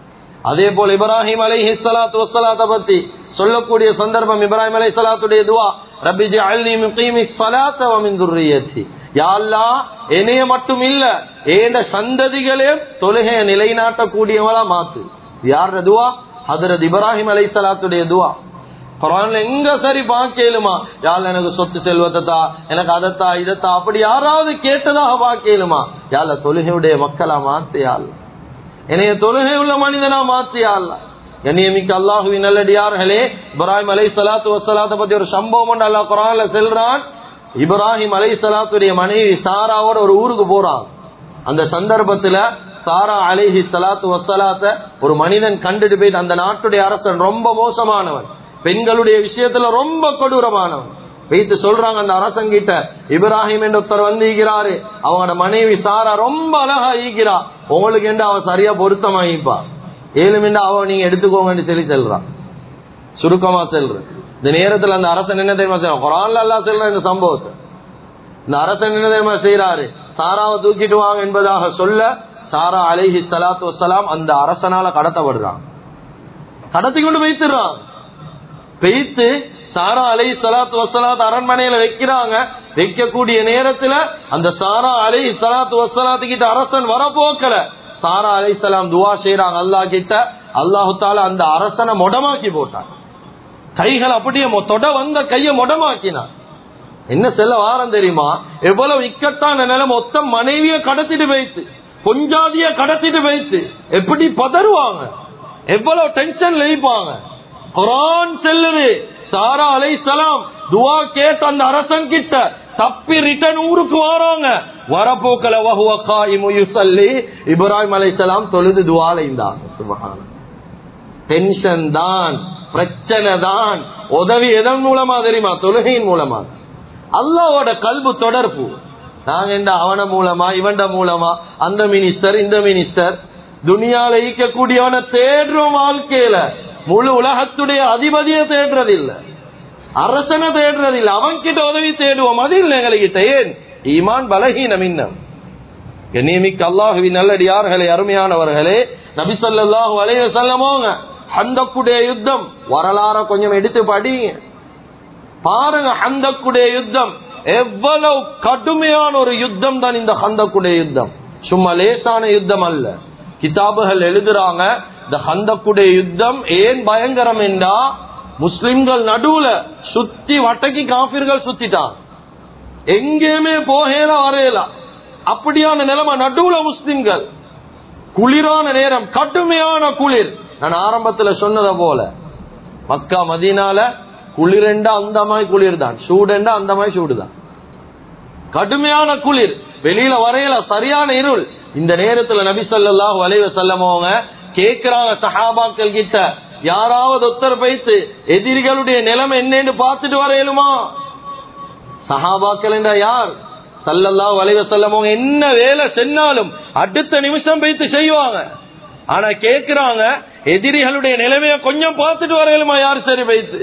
அதே போல இப்ராஹிம் அலைஹிஸ்ஸலாத்து வஸ்ஸலாத்தை பத்தி சொல்லக்கூடிய சந்தர்ப்பம், இப்ராஹிம் அலைஹிஸ்ஸலாத்துடைய துஆ, ரப்பி ஜஅல்னி முகீமிஸ் ஸலாத்த வ மின் ذُرِّيَّتِي, யா அல்லாஹ் என்னைய மட்டும் இல்ல ஏண்ட சந்ததிகளே தொழுகையை நிலைநாட்டக்கூடியவங்களா மாத்து. யார் துஆ? ஹஜ்ரத் இப்ராஹிம் அலைஹிஸ்ஸலாத்துடைய துஆ. குர்ஆன்ல எங்க சரி பாக்கேலுமா, யா அல்லாஹ் எனக்கு சொத்து செல்வத்தை தா, எனக்கு அதத்தா இதத்தா, அப்படி யாராவது கேட்டதாக பாக்கேலுமா? யா அல்லாஹ் தொழுகையுடைய மக்களா மாத்து, யா அல்லாஹ் என்னைய தொழுகை உள்ள மனிதனா மாத்து, யா அல்லாஹ். கண்ணியமிக்க அல்லாஹ்வின் நல்லடியார்களே, இப்ராஹிம் அலைஹிஸ்ஸலாத்து வஸ்ஸலாத்தை பத்தி ஒரு சம்பவம் ஒன்று அல்லாஹ் குர்ஆன்ல சொல்றான். இப்ராஹிம் அலைஹிஸ்ஸலாத்துடைய மனைவி சாராவோட ஒரு ஊருக்கு போறாங்க. அந்த சந்தர்ப்பத்துல சாரா அலைஹிஸ்ஸலாத்து வஸ்ஸலாத்தை ஒரு மனிதன் கண்டுட்டு போயிட்டு, அந்த நாட்டுடைய அரசன் ரொம்ப மோசமானவன், பெண்களுடைய விஷயத்துல ரொம்ப கொடூரமானவன். வைத்து சொல்றாங்க அந்த அரசன் கிட்ட, இப்ராஹிம் என்ற ஒருத்தர் வந்து ஈகிறாரு, அவனோட மனைவி சாரா ரொம்ப அழகா ஈகிறா, உங்களுக்கு என்று அவன் சரியா பொருத்தமாயிப்பா, ஏழுமெண்டா அவன் நீங்க எடுத்துக்கோங்கன்னு சொல்லி செல்றான். சுருக்கமா செல்றேன். இந்த நேரத்துல அந்த அரசன் என்ன தெரியுமா செய்யறான்? குர்ஆன்ல அல்லாஹ் சொல்ற இந்த சம்பவத்தை, இந்த அரசன் என்ன தெரியுமா செய்யறாரு? சாராவை தூக்கிட்டு வாங்க என்பதாக சொல்ல, சாரா அலைஹி ஸலாத்து வஸ்ஸலாம் அந்த அரசனால கடத்தப்படுறான். கடத்தி கொண்டு வைத்துறான். வைத்து சாரா அலைஹி ஸலாத்து வஸ்ஸலாம் அரண்மனையில வைக்கிறாங்க. வைக்கக்கூடிய நேரத்துல அந்த சாரா அலைஹி ஸலாத்து வஸ்ஸலாத்து கிட்ட அரசன் வரப்போக்கல. சாரா அலைஹிஸ்ஸலாம் துஆ செய்றாங்க அல்லாஹ் கிட்ட. அல்லாஹ் தஆலா அந்த அரசனை மொடமாக்கி போட்டான். கைகள் அப்படியே தொட வந்த கையை மொடமாக்கினான். என்ன செல்ல வாரம் தெரியுமா? எவ்வளவு இக்கட்டான நிலை, மொத்தம் மனைவிய கடத்திட்டு வைத்து, பொஞ்சாதிய கடத்திட்டு வைத்து எப்படி பதறுவாங்க, எவ்வளவு டென்ஷன் லயிப்பாங்க. குர்ஆன் சொல்லுது, சாரா அலைஹிஸ்ஸலாம் துஆ கேட்ட அந்த அரசன் கிட்ட தப்பி ரிட்டர்ன் ஊருக்கு வராங்க. வரப்போக்கல வஹுவ காயிமு யுஸல்லி, இப்ராஹிம் அலைஹிஸ்ஸலாம் தொழுது துஆல இருந்தாங்க. சுப்ஹானல்லாஹ். டென்ஷன் தான், பிரச்சனை தான். உதவி எதன் மூலமா தெரியுமா? தொழுகையின் மூலமா. அல்லாஹ்வோட கல்பு தொடர்பு. நாங்க இந்த அவன மூலமா, இவண்ட மூலமா, அந்த மினிஸ்டர் இந்த மினிஸ்டர், துனியால ஈக்கக்கூடியவனை தேடுறோம். வாழ்க்கையில முழு உலகத்துடைய அதிபதியை தேடுறதில்லை, அரசனை தேடுறதில்லை, அவன் கிட்ட உதவி தேடுவோம். அது இல்லை எங்ககிட்ட. ஏன்? ஈமான் பலஹீனம். இன்னும் கண்ணியமிக்க அல்லாஹ்வின் நல்லடியார்களே, அருமையானவர்களே, நபி ஸல்லல்லாஹு அலைஹி வஸல்லம் ஹந்தக்குடைய யுத்தம் வரலாற கொஞ்சம் எடுத்து படிங்க, பாருங்க. ஹந்தக்குடைய யுத்தம் எவ்வளவு கடுமையான ஒரு யுத்தம் தான் இந்த ஹந்தக்குடைய யுத்தம். சும்மா லேசான யுத்தம் அல்ல. கிதாபுகள் எழுதுறாங்க, இந்த ஹந்தக்குடைய யுத்தம் ஏன் பயங்கரம் என்றா, முஸ்லிம்கள் நடுவுல சுத்தி வட்டக்கி காபிர்கள் சுத்திட்டான், எங்கேயுமே போகல வரையல, அப்படியான நிலைமை. நடுவுல முஸ்லிம்கள், குளிரான நேரம், கடுமையான குளிர். நான் ஆரம்பத்துல சொன்னதை போல மக்கா மதீனால குளிரெண்டா அந்த மாதிரி குளிர் தான், சூடெண்டா அந்த மாதிரி சூடுதான். கடுமையான குளிர், வெளியில வரையில சரியான இருள். இந்த நேரத்துல நபி ஸல்லல்லாஹு அலைஹி வஸல்லம் அவங்க கேக்குறாங்க சஹாபாக்கள் கிட்ட, யாராவது ஒருத்தர் போயிட்டு எதிரிகளுடைய நிலைமை என்னன்னு பார்த்துட்டு வரையலுமா? சஹாபாக்கள் என்ற யார்? ஸல்லல்லாஹு அலைஹி வஸல்லம் அவங்க என்ன வேலை செஞ்சாலும் அடுத்த நிமிஷம் போயிட்டு செய்வாங்க. ஆனா கேக்குறாங்க, எதிரிகளுடைய நிலைமைய கொஞ்சம் பார்த்துட்டு வரையலுமா? யார் சரி போயிட்டு?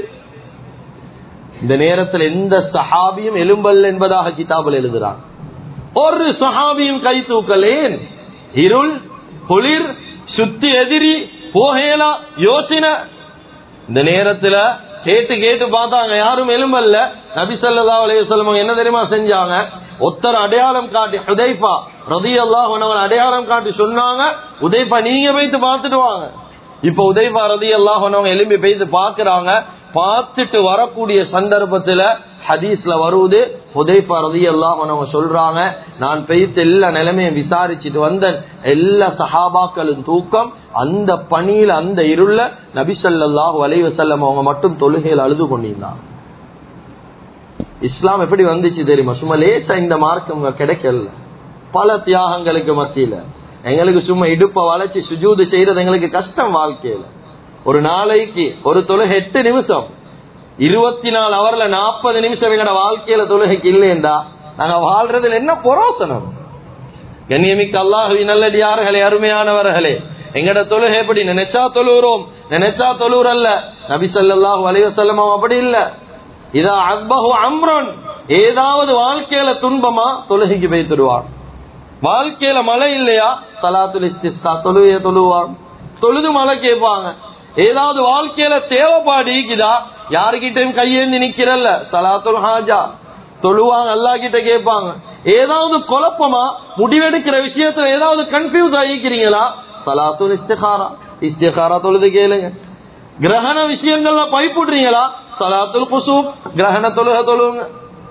இந்த நேரத்தில் எந்த சஹாபியும் எலும்பல்ல என்பதாக கிதாபில் எழுதுறாங்க. ஒரு சஹாபியும் கை தூக்கலேன். இருள், குளிர், சுத்தி எதிரி, போகேலா, யோசனை. இந்த நேரத்துல கேட்டு கேட்டு பார்த்தாங்க, யாரும் எலும்பல்ல. நபி ஸல்லல்லாஹு அலைஹி வஸல்லம் என்ன தெரியுமா செஞ்சாங்க? ஒருத்தர் அடையாளம் காட்டி, ஹுதைஃபா ரலியல்லாஹு அன்ஹு அடையாளம் காட்டி சொன்னாங்க, ஹுதைஃபா நீங்க போயிட்டு பார்த்துட்டு வாங்க. இப்ப ஹுதைஃபா ரலியல்லாஹு அன்ஹு எலும்பி போயிட்டு பாக்குறாங்க. பார்த்துட்டு வரக்கூடிய சந்தர்ப்பத்துல ஹதீஸ்ல வருவது, ஹுதைஃபா ரலியல்லாஹு அன்ஹு சொல்றாங்க, நான் போயிட்டு எல்லா நிலைமையும் விசாரிச்சுட்டு வந்தேன். எல்லா சஹாபாக்களும் தூக்கம். அந்த பணியில, அந்த இருள நபி ஸல்லல்லாஹு அலைஹி வஸல்லம் அவங்க மட்டும் தொழுகையில் அழுது கொண்டிருந்தாங்க. இஸ்லாம் எப்படி வந்துச்சு தெரியுமா? சும்மா லேசா இந்த மார்க்கம் கிடைக்கல. பல தியாகங்களுக்கு மத்தியில எங்களுக்கு சும்மா இடுப்ப வளைச்சு சுஜூது செய்யறது எங்களுக்கு கஷ்டம். வாழ்க்கையில ஒரு நாளைக்கு ஒரு தொழுகை 8 நிமிஷம், 24 ஹவர்ல 40 நிமிஷம் எங்கட வாழ்க்கையில தொழுகைக்கு இல்லையண்டா நாங்க வாழ்றதுல என்ன புரோசனம்? கண்ணியமிக்க அல்லாஹ்வின் நல்லடியார்களே, அருமையானவர்களே, எங்கட தொழுகை எப்படி? நினைச்சா தொழுகிறோம், நினைச்சா தொழுறல்ல. நபி ஸல்லல்லாஹு அலைஹி வஸல்லம் அப்படி இல்ல. இதா அஸ்பஹு அம்ரன், ஏதாவது வாழ்க்கையில துன்பமா தொழுகைக்கு போய்த்துடுவார். வாழ்க்கையில மழை இல்லையா, ஸலாத்துல் இஸ்திஸ்கா தொழுகைய தொழுவார். தொழுது மழை கேட்பாங்க. ஏதாவது வாழ்க்கையில தேவைப்பாடு இருக்குதா, யாருகிட்டையும் கையேந்தி நிக்கிறல்ல, ஸலாத்துல் ஹாஜா தொழுவாங்க, அல்லாஹ் கிட்ட கேட்பாங்க. ஏதாவது குழப்பமா, முடிவெடுக்கிற விஷயத்துல ஏதாவது கன்ஃபியூஸ் ஆகிக்கிறீங்களா, ஸலாத்துல் இஸ்திகாரா, இஸ்திகாரா தொழுது கேளுங்க. கிரகண விஷயங்கள்ல பைப்புடுறீங்களா, ஸலாத்துல் குசூப் கிரகண தொழுக.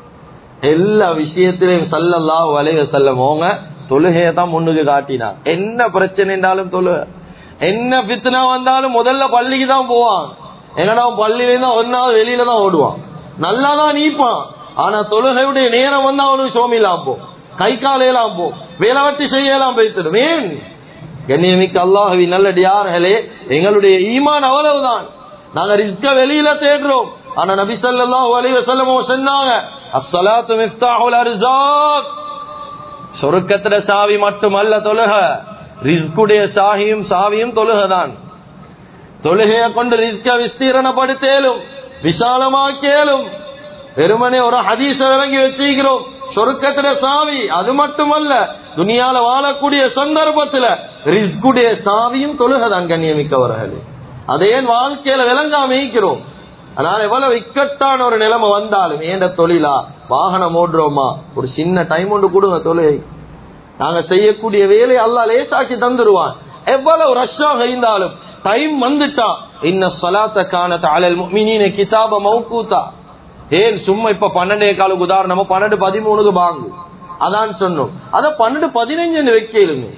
எல்லா விஷயத்திலையும் ஸல்லல்லாஹு அலைஹி வஸல்லம் அவங்க தொழுகையை தான் முன்னுக்கு காட்டினாங்க. என்ன பிரச்சனை என்றாலும் தொழுக, என்ன ஃபித்னா வந்தாலும் முதல்ல பள்ளிக்கு தான் போவான். எங்கன்னா பள்ளியில தான் ஒன்னாவது வெளியில தான் ஓடுவான். நல்லா தான் நீப்பான். ஆனா தொழுகையுடைய நேரம் வந்தா அவனுக்கு சோமிலாம் போ, கை காலையெல்லாம் போ, வேலை வட்டி செய்யலாம் போய்த்திடும். ஏன்? கண்ணியமிக்க அல்லாஹ்வின் நல்லடியார்களே, எங்களுடைய ஈமான் அவ்வளவுதான். நாங்க ரிஸ்க வெளியில தேடுறோம். ஆனா நபி ஸல்லல்லாஹு அலைஹி வஸல்லம் சொன்னாங்க, அஸ்ஸலாத்து மிஃப்தாஹுல் அர்ஸாக், சொர்க்கத்துல சாவி மட்டுமல்ல தொழுக, ரிஸ்குடைய சாவியும் தொழுகதான். தொழுகையை கொண்டு ரிஸ்க விஸ்தீரணப்படுத்தேலும், விசாலமாக்கேலும். வெறுமனே ஒரு ஹதீஸ விளங்கி வச்சுக்கிறோம், சொர்க்கத்துல சாவி. அது மட்டுமல்ல, துனியால வாழக்கூடிய சந்தர்ப்பத்துல ரிஸ்குடைய சாவியும் தொழுகதான். கண்ணியமிக்கவர்களே, அதே வாழ்க்கையில விளங்காம இருக்கிறோம். அதனால எவ்வளவு இக்கட்டான ஒரு நிலைமை வந்தாலும், ஏண்ட தொழிலா, வாகனம் ஓடுறோமா, ஒரு சின்ன டைம் ஒன்று கொடுங்க தொழிலை. நாங்க செய்யக்கூடிய வேலையை அல்லாஹ் லேசாக்கி தந்துருவான். எவ்வளவு ரஷ்ஷாக இருந்தாலும் டைம் வந்துட்டா, இன்ன ஸலாத்த கானத் அலல் முஃமினீன கிதாப மௌகூதா. ஏன் சும்மா இப்ப 12:15 உதாரணமா 12:13 பாங்கு அதான் சொன்னோம், அத 12:15 வைக்கலுமே,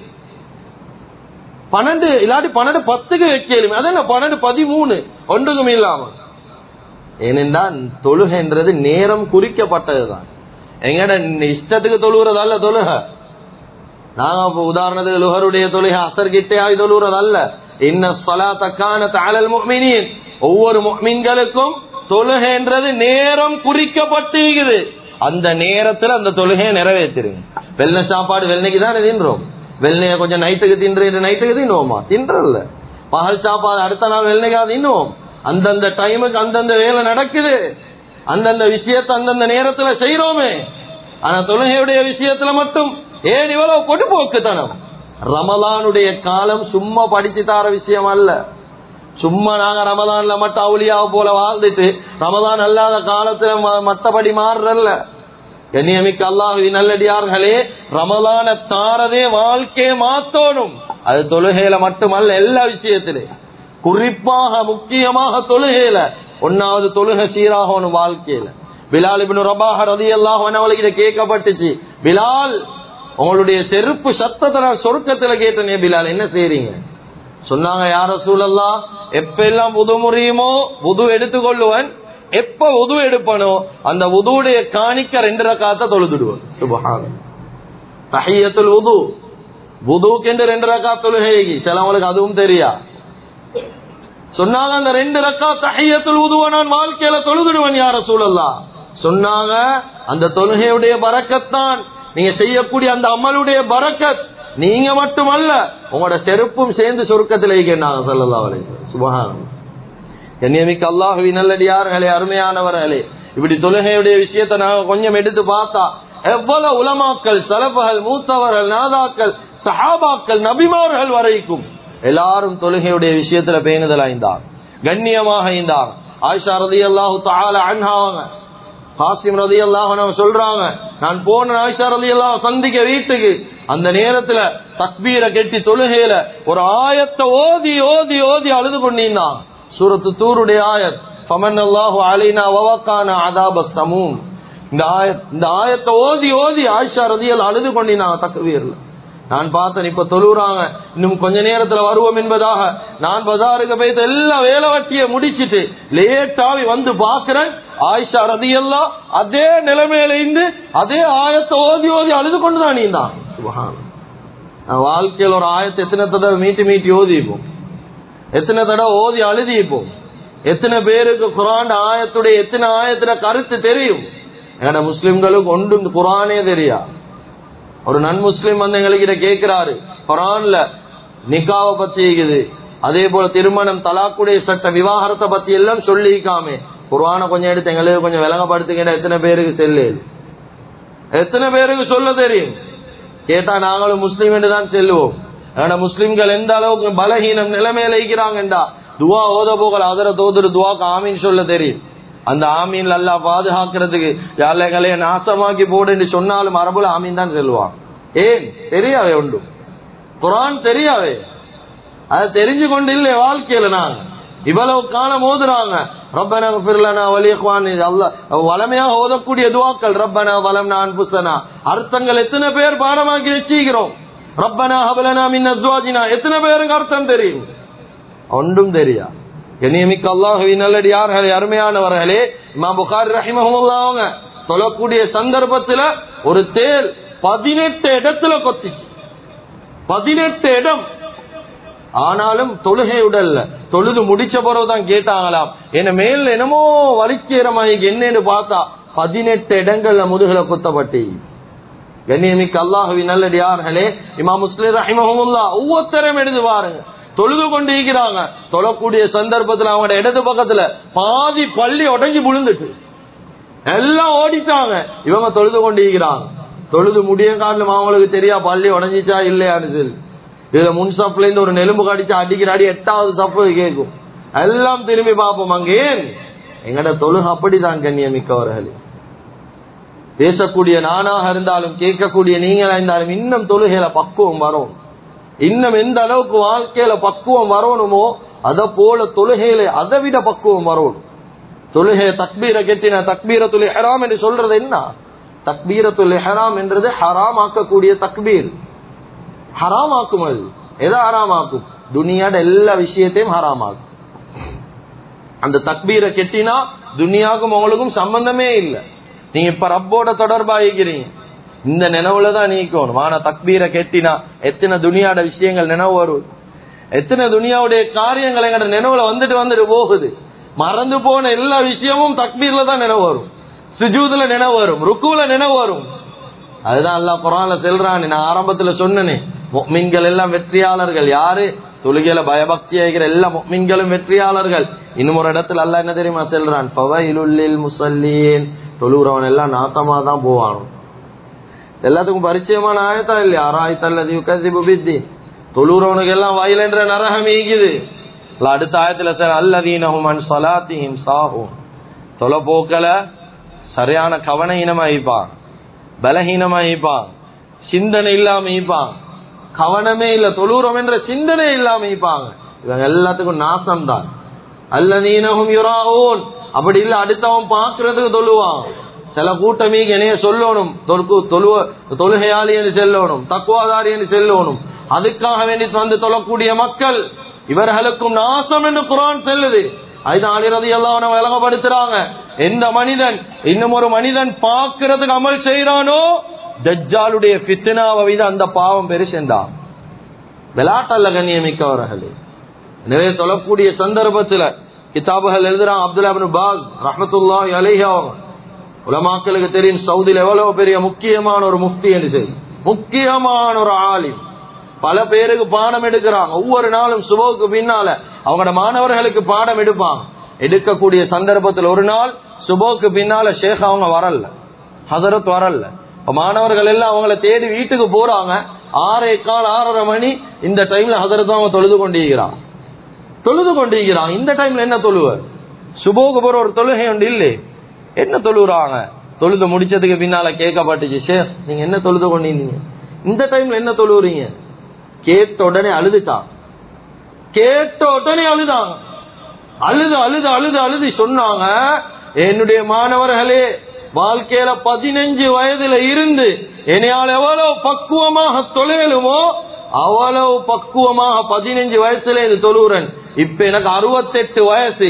12 இல்லாட்டி 12:10 வைக்கலுமே, அது என்ன 12:13 ஒன்றுக்கும் இல்லாம. ஏனென்றால் தொழுகைன்றது நேரம் குறிக்கப்பட்டதுதான். எங்கட இஷ்டத்துக்கு தொழுகிறதல்ல தொழுக. நாங்க உதாரணத்துக்கு லுஹருடைய தொழுகை அசர் கிட்டே ஆகி தொழுகிறதல்ல. இன்ன ஸலாத்த கானத் அலல் முஃமினீன், ஒவ்வொரு முஃமின்களுக்கும் தொழுகைன்றது நேரம் குறிக்கப்பட்டிருக்குது. அந்த நேரத்துல அந்த தொழுகையை நிறைவேற்றிருங்க. வெள்ளை சாப்பாடு வெள்ளைக்கு தான் தின்றோம். வெள்ளைய கொஞ்சம் நைட்டுக்கு நைட்டுக்கு தின்னுவோமா? தின்றல்ல. பகல் சாப்பாடு அடுத்த நாள் வெள்ளைக்கா தின்னுவோம். அந்தந்த டைமுக்கு அந்தந்த வேலை நடக்குது. அந்தந்த விஷயத்தை அந்தந்த நேரத்துல செய்யறோமே. ஆனா தொழுகையுடைய விஷயத்துல மட்டும் ஏன் இவ்வளவு பொடுபோக்குத்தனம்? ரமலானுடைய காலம் சும்மா படிச்சு தார விஷயம் அல்ல. சும்மா நாங்க ரமலான்ல மட்டும் அவுலியாவை போல வாழ்ந்துட்டு ரமலான் அல்லாத காலத்துல மத்தபடி மாறுறல்ல. கண்ணியமிக்க அல்லாஹ்வின் நல்லடியார்களே, ரமலான தாரதே வாழ்க்கையை மாத்தோணும். அது தொழுகையில மட்டுமல்ல, எல்லா விஷயத்திலே, குறிப்பாக முக்கியமாக தொழுகையில. ஒன்னாவது தொழுகை சீராகணும் வாழ்க்கையில. பிலால் இப்னு ரபாஹ் ரலியல்லாஹு அன்ஹு அவங்களுக்கு கேட்கப்பட்டுச்சு, பிலால் உங்களுடைய செருப்பு சத்தத்தை நான் சொர்க்கத்துல கேட்டனே, பிலால் என்ன செய்றீங்க? சொன்னாங்க, யா ரசூலல்லாஹ், எப்ப எல்லாம் புது முறியுமோ புது எடுத்துக்கொள்ளுவன், எப்ப உது எடுப்பனோ அந்த உதுவுடைய காணிக்க 2 ரக்காத்த தொழுதுடுவோம். சுப்ஹானல்லாஹ். தஹியத்துல் உது வுதுக்கு என்று 2 ரக்காத் தொழுகைக்கு சிலவங்களுக்கு அதுவும் தெரியா சொன்னாங்க. அந்த 2 ரக்காத் தஹியத்துல் உதுவை நான் வாழ்க்கையில தொழுதுடுவேன் யா ரசூலல்லாஹ் சொன்னாங்க. அந்த தொழுகையுடைய பரக்கத்தான் நீங்க செய்யக்கூடிய அந்த அமலுடைய பரக்கத். நீங்க மட்டுமல்ல உங்களோட செருப்பும் சேர்ந்து சொர்க்கத்தில் இருக்கிறாங்க ஸல்லல்லாஹு அலைஹி வஸல்லம். சுப்ஹானல்லாஹ். கண்ணியமிக்க அல்லாஹ்வின் நல்லடியார்களே, அருமையானவர்களே, இப்படி தொழுகையுடைய விஷயத்தை நாங்க கொஞ்சம் எடுத்து பார்த்தா எவ்வளவு உலமாக்கள், சலஃபுகள், மூத்தவர்கள், நாதாக்கள், சஹாபாக்கள், நபிமார்கள் வரைக்கும் எல்லாரும் தொழுகையுடைய விஷயத்துல பேணுதலாய்ந்தார், கண்ணியமாக இருந்தார். ஆயிஷா ரலியல்லாஹு தஆலா அன்ஹா காசிம் ரலியல்லாஹு அன்ஹு சொல்றாங்க, நான் போன ஆயிஷா ரலியல்லாஹு சந்திக்க வீட்டுக்கு, அந்த நேரத்துல தக்பீரை கெட்டி தொழுகையில ஒரு ஆயத்தை ஓதி ஓதி ஓதி அழுது கொண்டிருந்தான். சூரத்து தூருடைய ஆயத், ஃபமன்னல்லாஹு அலைனா வவகானா அதாபஸ் ஸமூம். இந்த ஆயத்தை ஓதி ஓதி ஆயிஷா ரலியல்லாஹு அழுது கொண்டிருந்தாங்க தக்பீர்ல. நான் பார்த்தேன் இப்ப தொழுறாங்க, இன்னும் கொஞ்ச நேரத்துல வருவோம் என்பதாக நான் பஜாருக்கு போயிட்டு எல்லா வேலை வட்டியை முடிச்சிட்டு லேட்டாவி வந்து பாக்குறேன். ஆயிஷா ரலியல்லாஹு அதே நிலைமையில இருந்து அதே ஆயத்தை ஓதி ஓதி அழுது கொண்டுதான் நீந்தான். சுப்ஹானல்லாஹ். வாழ்க்கையில் ஒரு ஆயத்தை எத்தனை தடவை மீட்டி மீட்டி ஓதிப்போம், எத்தனை தடவை ஓதி அழுதிப்போம். எத்தனை பேருக்கு குர்ஆன் ஆயத்துடைய எத்தனை ஆயத்துல கருத்து தெரியும்? ஏன்னா முஸ்லிம்களுக்கு ஒன்றும் குர்ஆனே தெரியா. ஒரு நன் முஸ்லிம் வந்து எங்களுக்கு கேட்கிறாரு, குர்ஆன்ல நிக்காவை பத்தி இருக்குது, அதே போல திருமணம், தலாக்குடைய சட்ட, விவாகரத்தை பத்தி எல்லாம் சொல்லிக்காமே குர்ஆனை கொஞ்சம் எடுத்து எங்களுக்கு கொஞ்சம் விளங்கப்படுத்துகிற. எத்தனை பேருக்கு செல்லு, எத்தனை பேருக்கு சொல்ல தெரியும்? கேட்டா நாங்களும் முஸ்லீம் என்று தான் செல்லுவோம். ஆனா முஸ்லிம்கள் எந்த அளவுக்கு பலகீனம் நிலைமையில இருக்கிறாங்கடா, துவா ஓத போகல அதர தோதுரு துவாக்கு ஆமீன் சொல்ல தெரியும். அந்த ஆமீன் அல்லாஹ் பாதுகாக்கிறதுக்கு யாழைகளைய நாசமாக்கி போடுன்னு சொன்னாலும் அரபுல ஆமீன் தான் சொல்லுவான். ஏன் தெரியாவே உண்டு, குர்ஆன் தெரியாவே, அதை தெரிஞ்சு கொண்டு இல்லை வாழ்க்கையில. நாங்க இவ்வளவு காலம் ஓதுறாங்க ரப்பனா இக்ஃபிர் லனா வ லிஇக்வானி, அல்லாஹ் வளமையாக ஓதக்கூடிய துஆக்கள், ரப்பனா வலம்னா அன்ஃபுஸனா, அர்த்தங்கள் எத்தனை பேர் பாடமாக்கி வச்சிக்கிறோம். ரப்பனா ஹப் லனா மின் அஸ்வாஜினா, எத்தனை பேருக்கு அர்த்தம் தெரியும்? ஒன்றும் தெரியா. கண்ணியமிக்க அல்லாஹ்வின் நல்லடியார்களே, அருமையானவர்களே, இமாம் புகாரி ரஹிமஹுல்லாஹ் அவங்க தொழக்கூடிய சந்தர்ப்பத்துல ஒரு தேல் 18 இடத்துல கொத்திச்சு, 18 இடம். ஆனாலும் தொழுகையுடல்ல, தொழுது முடிச்ச பிறகுதான் கேட்டாங்களாம், என்ன மேல் என்னமோ வலிக்கிறமாய் என்னன்னு பார்த்தா 18 இடங்கள்ல முதுகுல குத்தப்பட்டி. கண்ணியமிக்க அல்லாஹ்வின் நல்லடியார்களே, இமாம் முஸ்லிம் ரஹிமஹுல்லாஹ் ஒவ்வொருத்தரும் எடுத்து பாருங்க, தொழுது கொண்டு இருக்கிறாங்க. தொழக்கூடிய சந்தர்ப்பத்துல அவங்களோட இடது பக்கத்துல பாதி பள்ளி உடைஞ்சு விழுந்துட்டு எல்லாம் ஓடிட்டாங்க. இவங்க தொழுது கொண்டு இருக்கிறாங்க. தொழுது முடிய காரணம் அவங்களுக்கு தெரியா பள்ளி உடஞ்சிச்சா இல்லையான்னு சொல்லி. இதுல முன்சப்ல இருந்து ஒரு நெலும்பு கடிச்சா அடிக்கிற அடி 8வது சப்பு கேட்கும். எல்லாம் திரும்பி பார்ப்போம். அங்கே எங்கட தொழுகை அப்படிதான் கண்ணியமிக்கவர்களே. பேசக்கூடிய நானாக இருந்தாலும் கேட்கக்கூடிய நீங்களா இருந்தாலும் இன்னும் தொழுகையில பக்குவம் வரும். இன்னும் எந்த அளவுக்கு வாழ்க்கையில பக்குவம் வரணுமோ அத போல தொழுகையில அதை விட பக்குவம் வரணும். தொழுகையை தக்பீரை கெட்டின தக்பீரத்துல் இஹ்ராம் என்று சொல்றது என்ன? தக்பீரத்துல் இஹ்ராம் என்றது ஹராம் ஆக்கக்கூடிய தக்பீர். ஹராம் ஆக்கும். அது எதை ஹராம் ஆக்கும்? துனியாட எல்லா விஷயத்தையும் ஹராம் ஆக்கும். அந்த தக்பீரை கெட்டினா துனியாவுக்கும் உங்களுக்கும் சம்பந்தமே இல்லை. நீங்க இப்ப ரப்போட தொடர்பாகிறீங்க, இந்த நினைவுலதான் நீக்கணும். ஆனா தக்பீரை கெட்டினா எத்தனை துனியாட விஷயங்கள் நினைவு வரும், எத்தனை துனியாவுடைய காரியங்கள் எங்கட நினைவுல வந்துட்டு போகுது. மறந்து போன எல்லா விஷயமும் தக்பீர்ல தான் நினைவு வரும், சுஜூதுல நினைவு வரும், ருக்குல நினைவு வரும். அதுதான் அல்லாஹ் குர்ஆன்ல சொல்றான். நான் ஆரம்பத்துல சொன்னேனே, முஃமின்கள் எல்லாம் வெற்றியாளர்கள். யாரு? தொழுகையில பயபக்தியா இருக்கிற எல்லா முஃமின்களும் வெற்றியாளர்கள். இன்னும் ஒரு இடத்துல அல்லாஹ் என்ன தெரியுமா சொல்றான்? ஃபவைலுல் லில் முஸல்லீன், தொழுறவன் எல்லாம் நாசமா தான் போவானோ. எல்லாத்துக்கும் பரிச்சயமான ஆயத்தா இல்லையா? அராய்தல்லதி யுகஸிபு பித்தீன், தொழுறவனுக்கு எல்லாம் வயல் என்ற நரகம் ஈகுது. அடுத்த ஆயத்துல சார் அல்லதீனஹும் அன் ஸலாத்திஹிம் சாஹூன், தொலை போக்கல சரியான கவனஹீனமாயிப்பான், பலஹீனமாயிப்பான், சிந்தனை இல்லாம ஈப்பான், கவனமே இல்ல, தொழுறோம் என்ற சிந்தனை இல்லாம ஈப்பாங்க. இவங்க எல்லாத்துக்கும் நாசம் தான். அல்லதீனஹும் யுராஊன், அப்படி இல்ல அடுத்தவன் பாக்குறதுக்கு தொழுவான். சில கூட்டமீக்கு என்னைய சொல்லணும், தொழுகையாளி என்று செல்லணும், தக்குவாதாரி என்று செல்லணும். அதுக்காக வேண்டி வந்து தொழக்கூடிய மக்கள் இவர்களுக்கும் நாசம் என்று குர்ஆன் சொல்லுது. அதுதான் அலி ரலியல்லாஹு அன்ஹு விளங்கப்படுத்துறாங்க, எந்த மனிதன் இன்னும் ஒரு மனிதன் பார்க்கிறதுக்கு அமல் செய்யறானோ தஜ்ஜாலுடைய ஃபித்னாவை விட அந்த பாவம் பெருசென்றான். விளையாட்டல்ல கண்ணியமிக்கவர்களே. எனவே தொழக்கூடிய சந்தர்ப்பத்தில் கிதாபுகள் எழுதுறாங்க. அப்துல்லா இப்னு பாஸ் ரஹ்மத்துல்லாஹி அலைஹி அவங்க உலமாக்களுக்கு தெரியும், சவுதியில் எவ்வளவு பெரிய முக்கியமான ஒரு முஃப்தி என்று சொல்லி, முக்கியமான ஒரு ஆலிம். பல பேருக்கு பாடம் எடுக்கிறாங்க. ஒவ்வொரு நாளும் சுபஹுக்கு பின்னால அவங்களோட மாணவர்களுக்கு பாடம் எடுப்பாங்க. எடுக்கக்கூடிய சந்தர்ப்பத்தில் ஒரு நாள் சுபஹுக்கு பின்னால ஷேக் அவங்க வரல, ஹஸரத் வரல. மாணவர்கள் எல்லாம் அவங்கள தேடி வீட்டுக்கு போறாங்க. 6:15 6:30 மணி இந்த டைம்ல ஹஸரத் அவங்க தொழுது கொண்டிருக்கிறாங்க. இந்த டைம்ல என்ன தொழுவ? சுபஹுக்கு போற ஒரு தொழுகை உண்டு இல்லை, என்ன தொழுறாங்க? தொழுது முடிச்சதுக்கு பின்னால கேட்கப்பட்டுச்சு, ஷேக் நீங்க என்ன தொழுது கொண்டீங்க, இந்த டைம்ல என்ன தொழுறீங்க? கேட்ட உடனே அழுதுட்டாங்க. அழுது சொன்னாங்க, என்னுடைய மாணவர்களே, வாழ்க்கையில 15 வயதுல இருந்து என்னையால் எவ்வளவு பக்குவமாக தொழுலுமோ அவ்வளவு பக்குவமாக 15 வயசுல இது தொழுறேன். இப்ப எனக்கு 68 வயசு,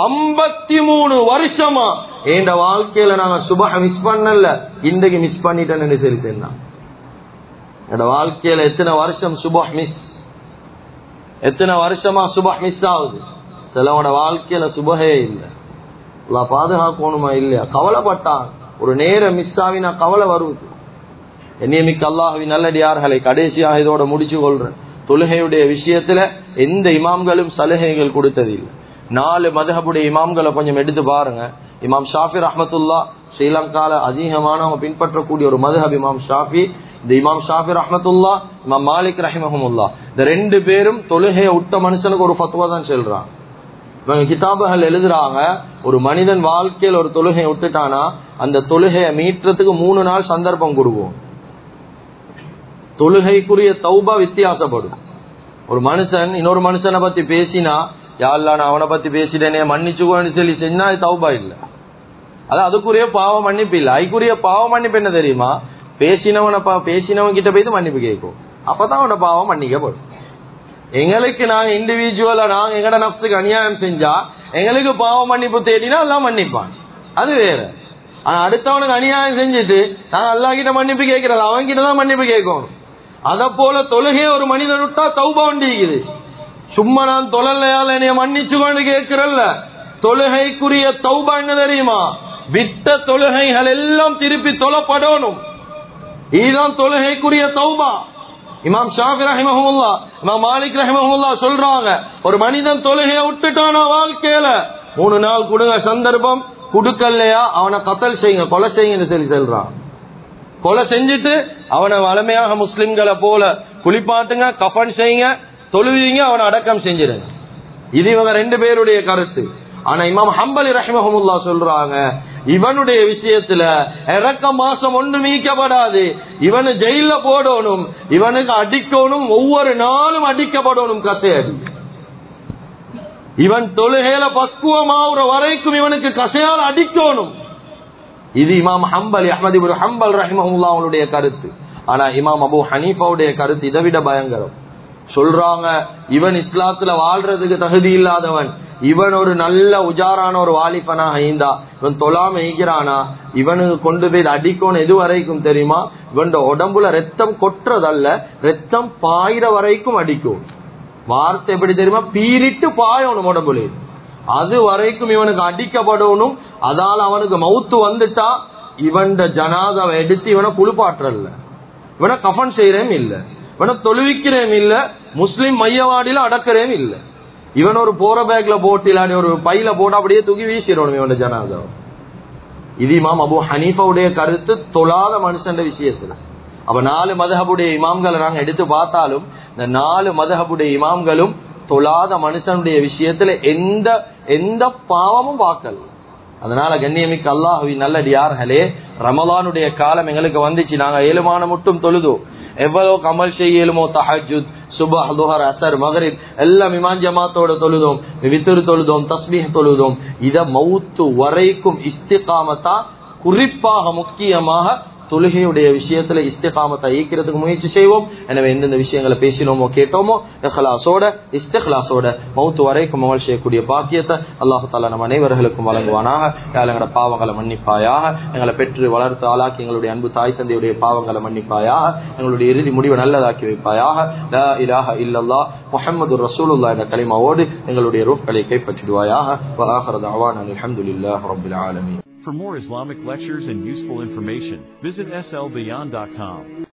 53 வருஷமா என் வாழ்க்கையில நாங்க சுபஹ மிஸ் பண்ணல, இன்றைக்கு மிஸ் பண்ணிட்டேன்னு சொல்லி சொன்னான். என்னோட வாழ்க்கையில எத்தனை வருஷம் சுபஹ் மிஸ், எத்தனை வருஷமா சுபஹ் மிஸ் ஆகுது. சிலவோட வாழ்க்கையில சுபஹே இல்லை. பாதுகாக்கணுமா இல்லையா? கவலைப்பட்டான். ஒரு நேரம் மிஸ் ஆகினா கவலை வருவது. நியமிக்க அல்லாஹ்வின் நல்லடியார்களை கடைசியாக இதோட முடிச்சு கொள்றேன். தொழுகையுடைய விஷயத்துல எந்த இமாம்களும் சலுகைகள் கொடுத்ததில்லை. 4 மதுஹபுடைய இமாம்களை கொஞ்சம் எடுத்து பாருங்க. இமாம் ஷாஃபி ரஹ்மத்துல்லாஹ் ஸ்ரீலங்கால அதிகமானவங்க பின்பற்றக்கூடிய ஒரு மதுஹப் இமாம் ஷாஃபி. இந்த இமாம் ஷாஃபி ரஹ்மத்துல்லாஹ், இமாம் மாலிக் ரஹிமஹுமுல்லாஹ், இந்த 2 பேரும் தொழுகையை விட்ட மனுஷனுக்கு ஒரு ஃபத்வா தான் சொல்றாங்க. இவங்க கிதாபுகள் எழுதுறாங்க, ஒரு மனிதன் வாழ்க்கையில் ஒரு தொழுகையை விட்டுட்டானா அந்த தொழுகையை மீட்டுறதுக்கு 3 நாள் சந்தர்ப்பம் கொடுக்கும். தொழுகைக்குரிய தௌபா வித்தியாசப்படும். ஒரு மனுஷன் இன்னொரு மனுஷனை பத்தி பேசினா, யா அல்லாஹ் நான் அவனை பத்தி பேசிட்டேனே மன்னிச்சுக்கோன்னு சொல்லி செஞ்சா அது தௌபா இல்ல, அது அதுக்குரிய பாவ மன்னிப்பு இல்ல. அதுக்குரிய பாவ மன்னிப்பு என்ன தெரியுமா? பேசினவன் கிட்ட போய் மன்னிப்பு கேட்கும், அப்பதான் அவனோட பாவம் மன்னிக்கப்படும். எங்களுக்கு நாங்க இண்டிவிஜுவலா நாங்க எங்கட நப்சுக்கு அநியாயம் செஞ்சா எங்களுக்கு பாவ மன்னிப்பு தேடினா எல்லாம் மன்னிப்பான், அது வேற. ஆனா அடுத்தவனுக்கு அநியாயம் செஞ்சுட்டு நாங்க அல்லாஹ் கிட்ட மன்னிப்பு கேட்கறது, அவன் கிட்டதான் மன்னிப்பு கேட்கணும். அத போல தொழுகைய ஒரு மனிதன் விட்டா தௌபா உண்டிக்குது. சும்மா நான் தொழலையால என்னைய மன்னிச்சுக்கொண்டு கேட்கிறல்ல, தொழுகைக்குரிய தௌபா என்ன தெரியுமா? விட்ட தொழுகைகள் எல்லாம் திருப்பி தொழப்படணும். இதுதான் தொழுகைக்குரிய தௌபா. இமாம் ஷாஃபி ரஹிமஹுல்லாஹ், இமாம் மாலிக் ரஹிமஹுல்லாஹ் சொல்றாங்க, ஒரு மனிதன் தொழுகையை விட்டுட்டானா வாழ்க்கையில 3 நாள் கொடுங்க சந்தர்ப்பம், கொடுக்கலையா அவனை கத்தல் செய்யுங்க, கொலை செய்யுங்கன்னு சொல்லி சொல்றான். கொலை செஞ்சுட்டு அவனை வளமையாக முஸ்லிம்களை போல குளிப்பாட்டுங்க, கஃபன் செய்யுங்க, தொழுவீங்க, அவனை அடக்கம் செஞ்சிருங்க. இது இவங்க 2 பேருடைய கருத்து. ஆனா இமாம் ஹம்பலி ரஹிமஹுல்லாஹ் சொல்றாங்க, இவனுடைய விஷயத்துல இறக்க மாசம் ஒன்று மீக்கப்படாது, இவனு ஜெயில போடணும், இவனுக்கு அடிக்கணும், ஒவ்வொரு நாளும் அடிக்கப்படணும் கசையடி. இவன் தொழுகையில பக்குவமாகிற வரைக்கும் இவனுக்கு கசையால் அடிக்கணும். இது இமாம் ஹம்பலி அஹ்மத் இப்னு ஹம்பல் ரஹிமஹுல்லாஹ் அவங்களுடைய கருத்து. ஆனா இமாம் அபூ ஹனீஃபாவுடைய கருத்து இதை விட பயங்கரம். சொல்றாங்க, இவன் இஸ்லாத்துல வாழ்றதுக்கு தகுதி இல்லாதவன், இவன் ஒரு நல்ல உஜாரான ஒரு வாலிபனாக இருந்தா, இவன் தொழாம ஈக்கிறானா, இவனுக்கு கொண்டு போய் அடிக்கணும் எது வரைக்கும் தெரியுமா? இவன் உடம்புல ரத்தம் கொட்டுறதல்ல, ரத்தம் பாயிற வரைக்கும் அடிக்கும். வார்த்தை எப்படி தெரியுமா? பீரிட்டு பாயணும் உடம்புல, அது வரைக்கும் இவனுக்கு அடிக்கப்படணும். அதால அவனுக்கு மவுத்து வந்துட்டா இவன் ஜனாதாவை எடுத்து இவனை குளிப்பாற்றல்ல, இவனை கஃபன் செய்யறேன் இல்ல, இவனை தொழுவிக்கிறேன் இல்ல, முஸ்லிம் மையவாடியில அடக்கிறேன் இல்ல, இவன் ஒரு போற பேக்ல போட்டு இல்லாடி ஒரு பையில போட்டு அப்படியே தூக்கி வீசிடணும் இவன் ஜனாதாவை. இது இமாம் அபூ ஹனீஃபாவுடைய கருத்து தொழாத மனுஷன் விஷயத்துல. அப்ப 4 மதுஹபுடைய இமாம்களை நாங்க எடுத்து பார்த்தாலும் இந்த 4 மதுஹபுடைய இமாம்களும் தொழாத மனுஷனுடைய விஷயத்துல எந்த பாவமும் பார்க்கல. அதனால கண்ணியமிக்க அல்லாஹ்வின் நல்லடியார்களே, ரமலானுடைய காலம் எங்களுக்கு வந்துச்சு, நாங்க 7 மாதம் மட்டும் தொழுதோம். எவ்வளவு அமல் செய்யலுமோ, தஹஜ்ஜுத், சுபஹ், லுஹர், அஸர், மக்ரிப் எல்லாம் இமாம் ஜமாத்தோட தொழுதோம், வித்ர் தொழுதோம், தஸ்பீஹ் தொழுதோம். இத மவுத்து வரைக்கும் இஸ்திகாமத்தா, குறிப்பாக முக்கியமாக தொழுகையுடைய விஷயத்துல இஸ்திகாமத்தை ஈக்கிறதுக்கு முயற்சி செய்வோம். எனவே எந்தெந்த விஷயங்களை பேசினோமோ கேட்டோமோ இஹ்லாஸோட இஸ்திக்லாஸோட மௌத் வரைக்கும் அமல் செய்யக்கூடிய பாக்கியத்தை அல்லாஹ் தஆலா நம் அனைவர்களுக்கும் வழங்குவானாக. எங்களோட பாவங்களை மன்னிப்பாயாக. எங்களை பெற்று வளர்த்து ஆளாக்கி எங்களுடைய அன்பு தாய் தந்தையுடைய பாவங்களை மன்னிப்பாயாக. எங்களுடைய இறுதி முடிவை நல்லதாக்கி வைப்பாயாக. லா இலாஹ இல்லல்லாஹ் முஹம்மதுர் ரசூலுல்லாஹ் என்ற கலிமாவோடு எங்களுடைய ரூஹ்களை கைப்பற்றிடுவாயாக. வ ஆகிரு தஅவானா அல்ஹம்துலில்லாஹி ரப்பில் ஆலமீன். For more Islamic lectures and useful information, visit slbeyond.com.